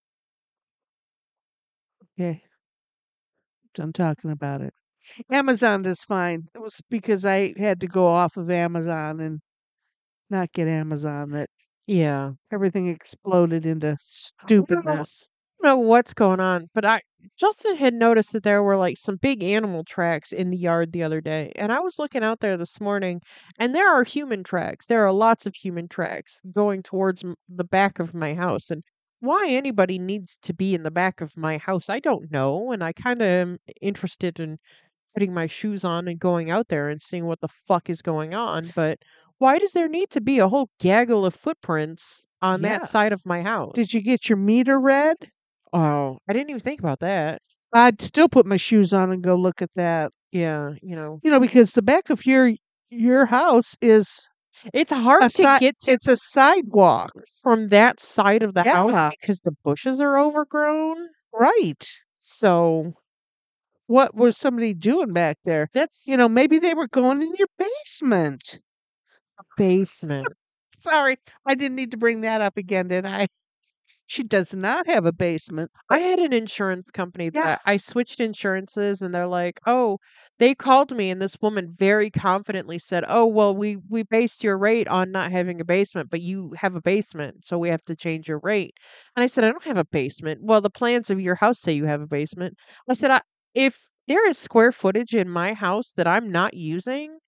Okay. Done talking about it. Amazon is fine. It was because I had to go off of Amazon and not get Amazon that Yeah. everything exploded into stupidness. I don't know what's going on, but Justin had noticed that there were like some big animal tracks in the yard the other day. And I was looking out there this morning, and there are human tracks. There are lots of human tracks going towards the back of my house. And why anybody needs to be in the back of my house, I don't know. And I kind of am interested in putting my shoes on and going out there and seeing what the fuck is going on. But why does there need to be a whole gaggle of footprints on that Yeah. side of my house? Did you get your meter read? Oh, I didn't even think about that. I'd still put my shoes on and go look at that. Yeah, Because the back of your house is it's hard a to get to it's a sidewalk. from that side of the house Yeah. because the bushes are overgrown. Right. So What was somebody doing back there? that's Maybe they were going in your basement. basement. Sorry, I didn't need to bring that up again, did I? She does not have a basement. I had an insurance company Yeah. that I switched insurances and they're like, "Oh, they called me and this woman very confidently said, "Oh, well, we based your rate on not having a basement, but you have a basement, so we have to change your rate." And I said, "I don't have a basement." "Well, the plans of your house say you have a basement." I said, "If there is square footage in my house that I'm not using,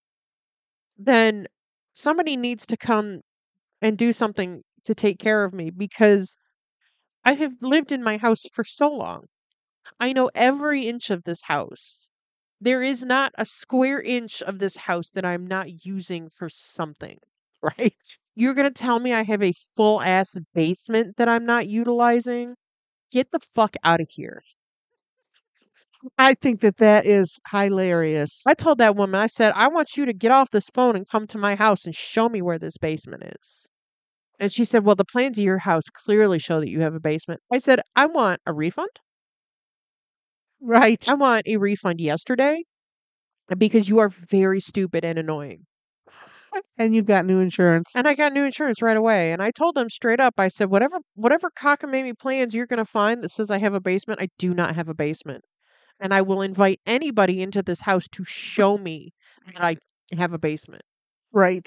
then somebody needs to come and do something to take care of me because I have lived in my house for so long. I know every inch of this house. There is not a square inch of this house that I'm not using for something. Right. You're going to tell me I have a full ass basement that I'm not utilizing? Get the fuck out of here." I think that is hilarious. I told that woman, I said, "I want you to get off this phone and come to my house and show me where this basement is." And she said, "Well, the plans of your house clearly show that you have a basement." I said, "I want a refund. Right. I want a refund yesterday because you are very stupid and annoying." And you got new insurance. And I got new insurance right away. And I told them straight up, I said, whatever cockamamie plans you're gonna find that says I have a basement, I do not have a basement. And I will invite anybody into this house to show me that I have a basement. Right.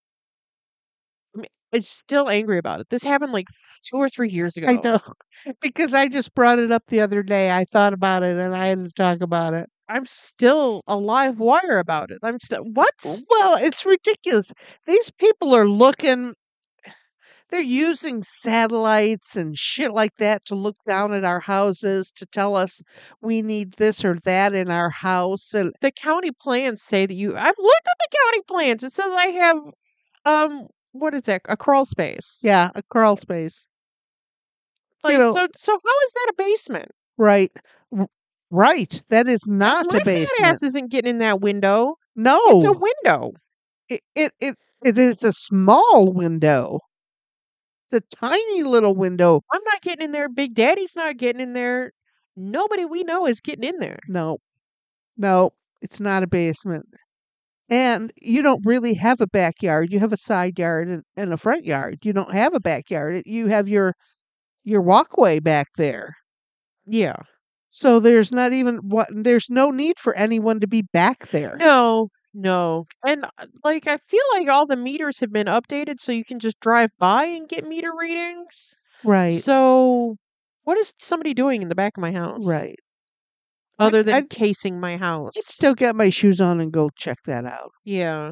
I mean, I'm still angry about it. This happened like 2 or 3 years ago. I know. Because I just brought it up the other day. I thought about it and I had to talk about it. I'm still a live wire about it. I'm still what? Well, it's ridiculous. These people are they're using satellites and shit like that to look down at our houses to tell us we need this or that in our house. And The county plans say that I've looked at the county plans. It says I have what is that? A crawl space. yeah, a crawl space. Like know- so how is that a basement? Right. Right. That is 'Cause not my a fat basement. ass isn't getting in that window. No. It's a window. It is a small window. It's a tiny little window. I'm not getting in there. Big Daddy's not getting in there. Nobody we know is getting in there. No. No, it's not a basement. And you don't really have a backyard. You have a side yard and a front yard. You don't have a backyard. You have your walkway back there. Yeah. So there's not even there's no need for anyone to be back there. No, no. And like I feel like all the meters have been updated so you can just drive by and get meter readings. Right. So what is somebody doing in the back of my house Right. other than I'd casing my house? still get my shoes on and go check that out Yeah.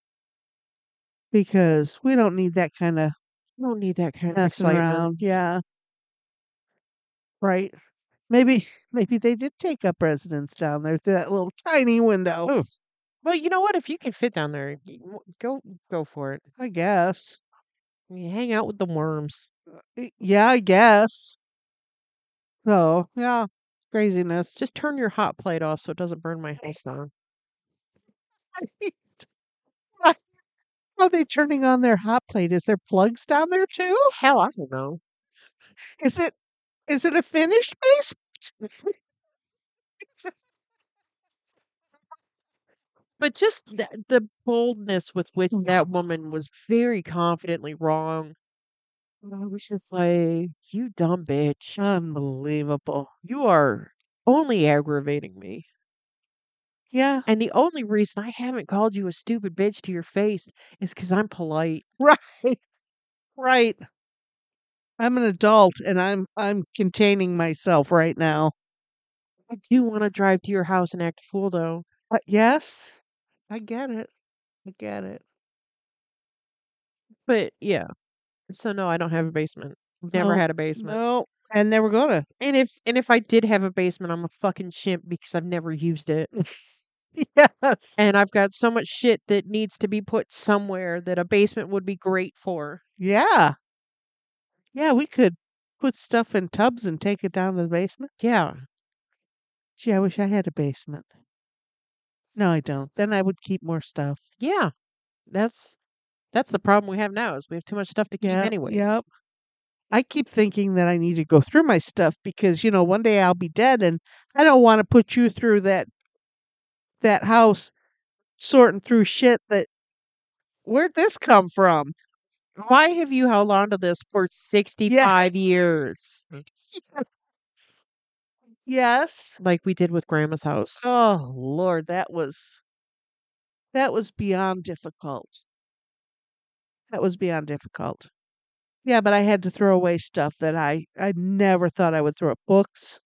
because we don't need that kind of I don't need that kind of messing excitement. around. Yeah. Right. Maybe they did take up residence down there through that little tiny window. Oof. Well, you know what? If you can fit down there, go for it. I guess. You hang out with the worms. Yeah, I guess. So, yeah, craziness. Just turn your hot plate off so it doesn't burn my house down. Why are they turning on their hot plate? Is there plugs down there too? Hell, I don't know. Is it a finished basement? But just the boldness with which that woman was very confidently wrong. I was just like, you dumb bitch. Unbelievable. You are only aggravating me. Yeah, And the only reason I haven't called you a stupid bitch to your face is because I'm polite. right. Right. I'm an adult and I'm containing myself right now. I do want to drive to your house and act a fool, though. Yes, I get it. I get it. But yeah, so no, I don't have a basement. I've never No, had a basement. no, and never gonna. And if I did have a basement, I'm a fucking chimp because I've never used it. Yes. And I've got so much shit that needs to be put somewhere that a basement would be great for. Yeah. Yeah, we could put stuff in tubs and take it down to the basement. Yeah. Gee, I wish I had a basement. No, I don't. Then I would keep more stuff. Yeah. That's the problem we have now is we have too much stuff to keep Yeah, anyways. yep. I keep thinking that I need to go through my stuff because, one day I'll be dead and I don't want to put you through that house sorting through shit that where'd this come from? Why have you held on to this for Yeah. 65 years? Yes. Yes. Like we did with grandma's house. Oh Lord, that was beyond difficult. That was beyond difficult. Yeah, but I had to throw away stuff that I never thought I would throw books.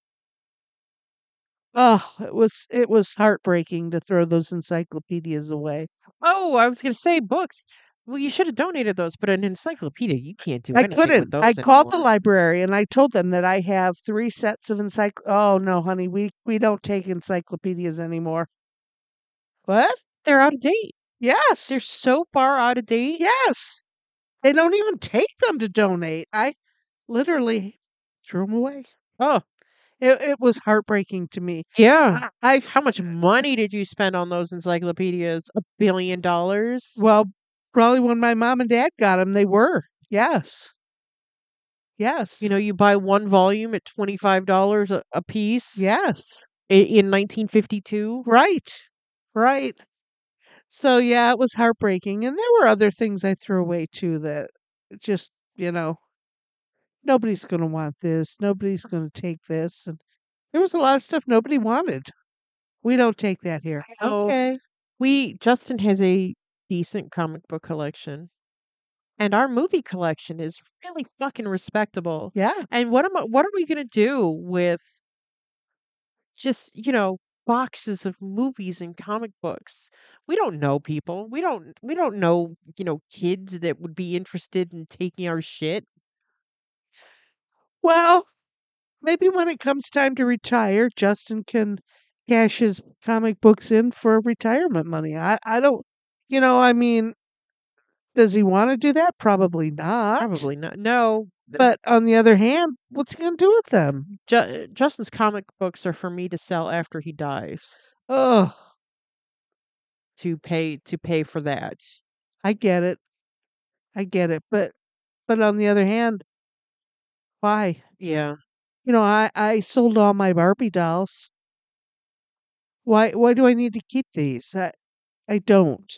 Oh, it was heartbreaking to throw those encyclopedias away. Oh, I was going to say books. Well, you should have donated those, but an encyclopedia, you can't do I anything with couldn't. I those called the anymore. library and I told them that I have 3 sets of Oh, no, honey, we don't take encyclopedias anymore. What? They're out of date. They're Yes. so far out of date. Yes. They don't even take them to donate. I literally threw them away. Oh, It was heartbreaking to me. yeah. I How much money did you spend on those encyclopedias? $1 billion? well, probably when my mom and dad got them, they were. Yes. You Yes. know, you buy one volume at $25 a piece Yes. in 1952. Right. Right. So, yeah, it was heartbreaking, and there were other things I threw away too that just, nobody's gonna want this, nobody's gonna take this, and there was a lot of stuff nobody wanted. We don't take that here. So Okay. Justin has a decent comic book collection, and our movie collection is really fucking respectable. Yeah. And what are we gonna do with just, boxes of movies and comic books? We don't know people. We don't know, kids that would be interested in taking our shit. Well, maybe when it comes time to retire, Justin can cash his comic books in for retirement money. I don't I mean, does he wanna do that? Probably not. Probably not. No. But on the other hand, what's he gonna do with them? Justin's comic books are for me to sell after he dies Oh, to pay for that. I get it. I get it. But on the other hand, why? Yeah. I sold all my Barbie dolls. Why do I need to keep these? I don't.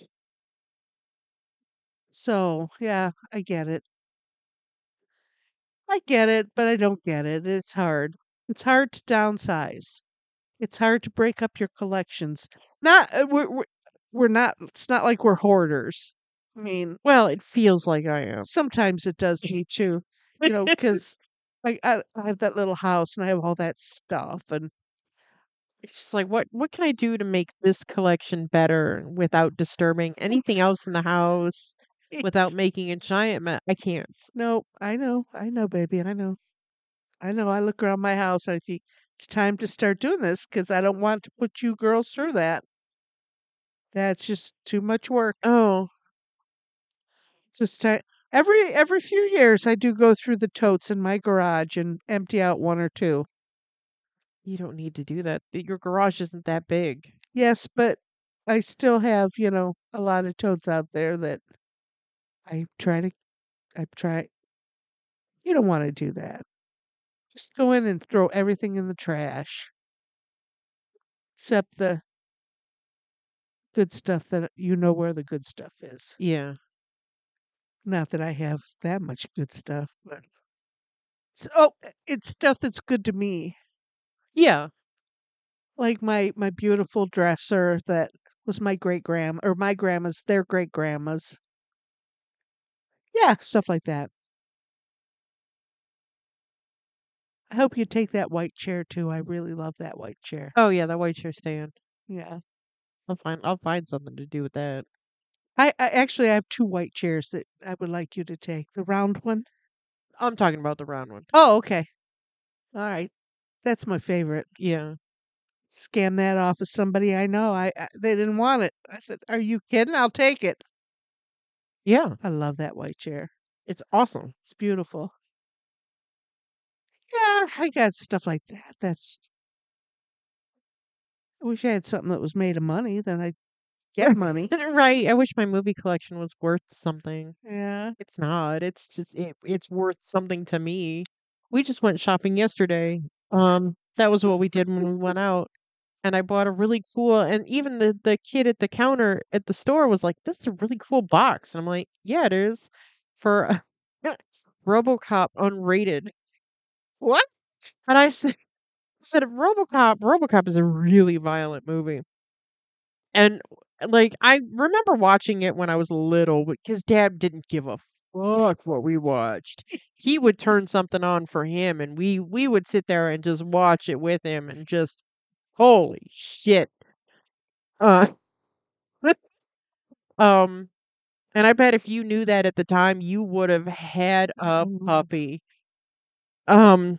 So, yeah, I get it. I get it, but I don't get it. It's hard. It's hard to downsize. It's hard to break up your collections. Not we're not. It's not like we're hoarders. I mean, Well, it feels like I am. sometimes it does me too. Because I have that little house and I have all that stuff, and It's just like what can I do to make this collection better without disturbing anything else in the house, without making a giant mess? I can't. no, I know, baby, I know. I know. I look around my house and I think it's time to start doing this because I don't want to put you girls through that. That's just too much work. Oh, Just every few years I do go through the totes in my garage and empty out one or two. you don't need to do that. Your garage isn't that big. Yes, but I still have, a lot of totes out there that I try to I try you don't want to do that. Just go in and throw everything in the trash except the good stuff that you know where the good stuff is. Yeah. Not that I have that much good stuff, but it's stuff that's good to me. Yeah. Like my beautiful dresser that was my great grand or my grandma's, their great grandma's. Yeah, stuff like that. I hope you take that white chair too. I really love that white chair. Oh yeah, that white chair stand. Yeah. I'll find something to do with that. I actually I have two white chairs that I would like you to take. The round one. I'm talking about the round one. Oh, okay. All right. That's my favorite. Yeah. Scam that off of somebody I know. They didn't want it. I said, "Are you kidding? I'll take it." Yeah. I love that white chair. It's awesome. It's beautiful. Yeah, I got stuff like that. I wish I had something that was made of money, then I'd get money. Right. I wish my movie collection was worth something. Yeah. It's not. It's just it's worth something to me. We just went shopping yesterday. That was what we did when we went out. And I bought a really cool, and even the kid at the counter at the store was like, "This is a really cool box." And I'm like, "Yeah, it is." For RoboCop unrated. What? And I said RoboCop is a really violent movie. And like I remember watching it when I was little because dad didn't give a fuck what we watched. He would turn something on for him and we would sit there and just watch it with him and just holy shit. Uh um and I bet if you knew that at the time you would have had a puppy. Um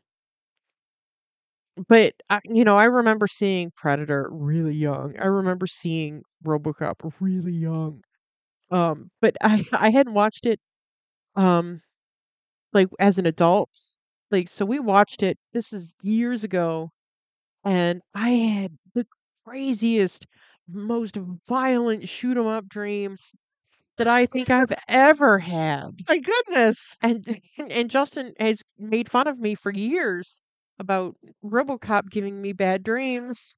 but I remember seeing Predator really young. I remember seeing RoboCop really young. But I hadn't watched it um like as an adult. Like so we watched it this is years ago and I had the craziest most violent shoot 'em up dream that I think I've ever had. My goodness. And and Justin has made fun of me for years about RoboCop giving me bad dreams.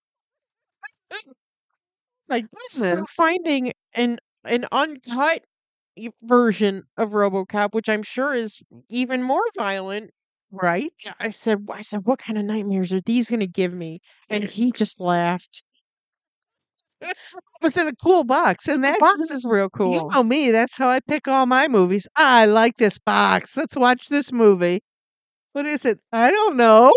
My So goodness. finding an uncut version of RoboCop, which I'm sure is even more violent. Right? Yeah, I said, "What kind of nightmares are these gonna give me?" And he just laughed. It was in a cool box, and The that box is real you cool. know me, that's how I pick all my movies. I like this box. Let's watch this movie. What is it? I don't know.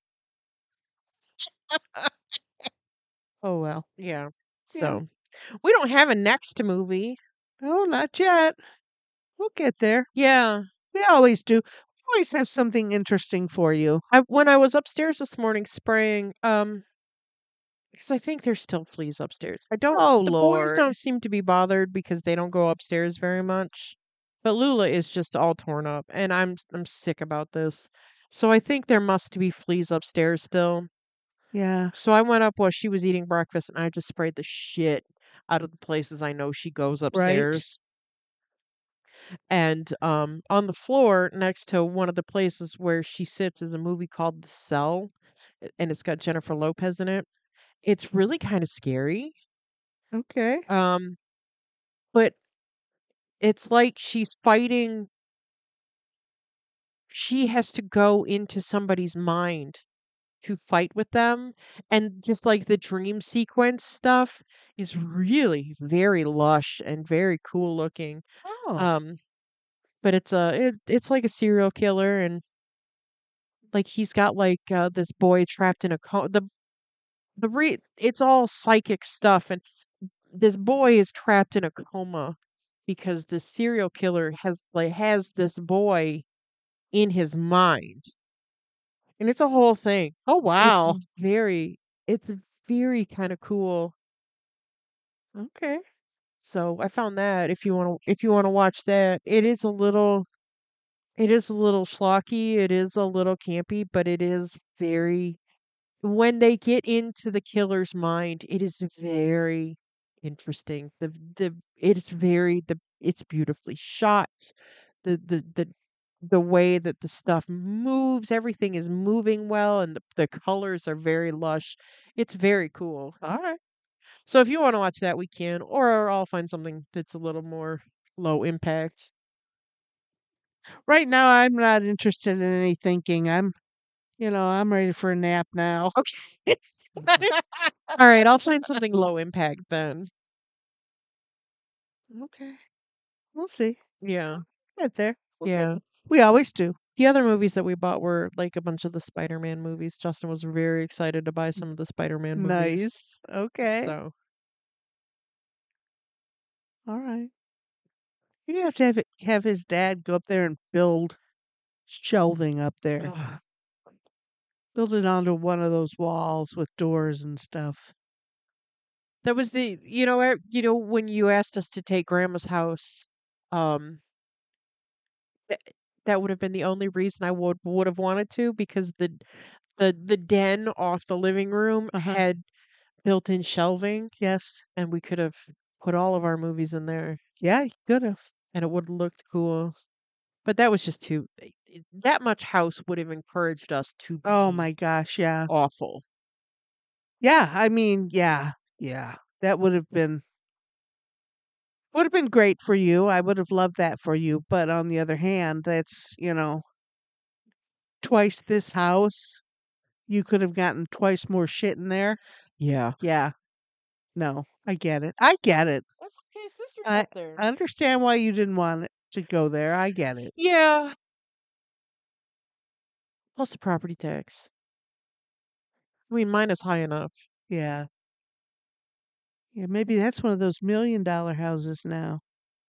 Oh well. Yeah. Yeah. So we don't have a next movie. No, not yet. We'll get there. Yeah. We always do. We always have something interesting for you. When I was upstairs this morning spraying, because I think there's still fleas upstairs. I don't. Oh The boys Lord. don't seem to be bothered because they don't go upstairs very much. But Lula is just all torn up, and I'm sick about this. So I think there must be fleas upstairs still. Yeah. So I went up while she was eating breakfast, and I just sprayed the shit out of the places I know she goes Right. upstairs. And on the floor next to one of the places where she sits is a movie called The Cell, and it's got Jennifer Lopez in it. It's really kind of scary. Okay. Um, but it's like she's fighting. She has to go into somebody's mind to fight with them, and just like the dream sequence stuff is really very lush and very cool looking. Oh, Um, but it's like a serial killer, and like he's got like this boy trapped in a it's all psychic stuff, and this boy is trapped in a coma because the serial killer has this boy in his mind, and it's a whole thing. oh It's wow. very it's very kind of cool. Okay. So I found that if you want to watch that, it is a little schlocky, it is a little campy, but it is very when they get into the killer's mind, it is very interesting. It's beautifully shot. The way that the stuff moves, everything is moving well, and the colors are very lush. It's very cool. All right. So if you want to watch that, we can, or I'll find something that's a little more low impact. Right now, I'm not interested in any thinking. I'm ready for a nap now. Okay. All right, I'll find something low impact then. Okay. We'll see. Yeah, Get there. We'll get yeah. there. We always do. The other movies that we bought were like a bunch of the Spider-Man movies. Justin was very excited to buy some of the Spider-Man movies. Nice. Okay. So, All right. You have to have his dad go up there and build shelving up there. ugh. Build it onto one of those walls with doors and stuff. That was when you asked us to take Grandma's house, um, th- that would have been the only reason I would have wanted to because the den off the living room Uh-huh. had built-in shelving, Yes. and we could have put all of our movies in there, Yeah, you could have. and it would have looked cool. But that was just that much house would have encouraged us to Oh be my gosh, yeah. awful. Yeah, I mean, yeah. Yeah. That would have been great for you. I would have loved that for you, but on the other hand, that's twice this house. You could have gotten twice more shit in there. Yeah. Yeah. No, I get it. I get it. That's okay, sister's I up there. I understand why you didn't want it to go there. I get it. Yeah. Plus the property tax. I mean, mine is high enough. Yeah. Yeah, maybe that's one of those $1,000,000 houses now.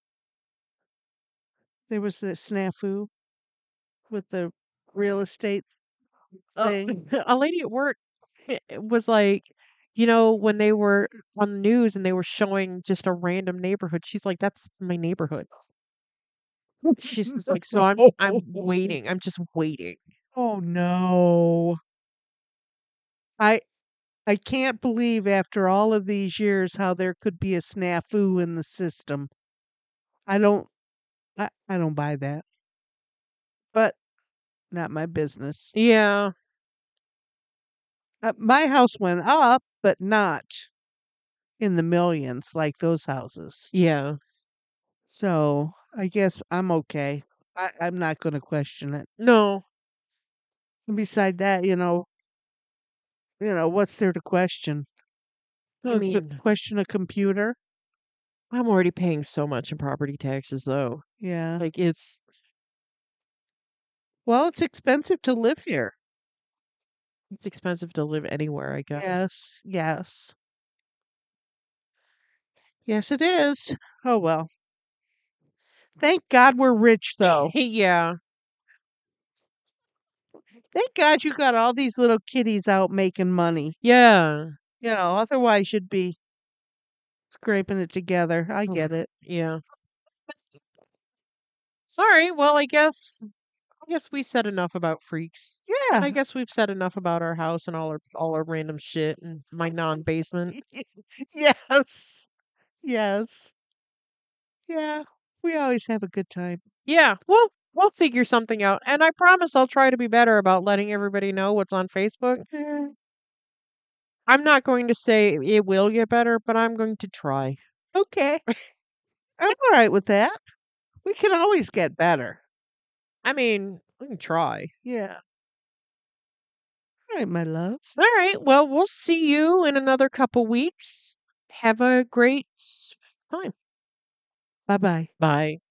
There was the snafu with the real estate Uh, thing. a lady at work was like, when they were on the news and they were showing just a random neighborhood, she's like, "That's my neighborhood." She's just like, "So I'm waiting. I'm just waiting." Oh no. I I can't believe after all of these years how there could be a snafu in the system. I don't I don't buy that. But not my business. Yeah. My house went up, but not in the millions like those houses. Yeah. So I guess I'm okay. I'm not going to question it. No. And beside that, what's there to question? I mean, Question a computer? I'm already paying so much in property taxes though. Yeah. Like Well, it's expensive to live here. it's expensive to live anywhere, I guess. Yes. Yes. Yes, it is. Oh well. Thank God we're rich, though. Yeah. Thank God you got all these little kitties out making money. Yeah. Otherwise you'd be scraping it together. I Oof. get it. Yeah. Sorry. Well, I guess we said enough about freaks. And I Yeah. guess we've said enough about our house and all our random shit and my non-basement. Yes. Yes. Yeah. We always have a good time. Yeah, we'll figure something out. And I promise I'll try to be better about letting everybody know what's on Facebook. I'm not going to say it will get better, but I'm going to try. Okay. I'm all right with that. We can always get better. I mean, we can try. Yeah. All right, my love. All right. Well, we'll see you in another couple weeks. Have a great time. Bye bye. Bye.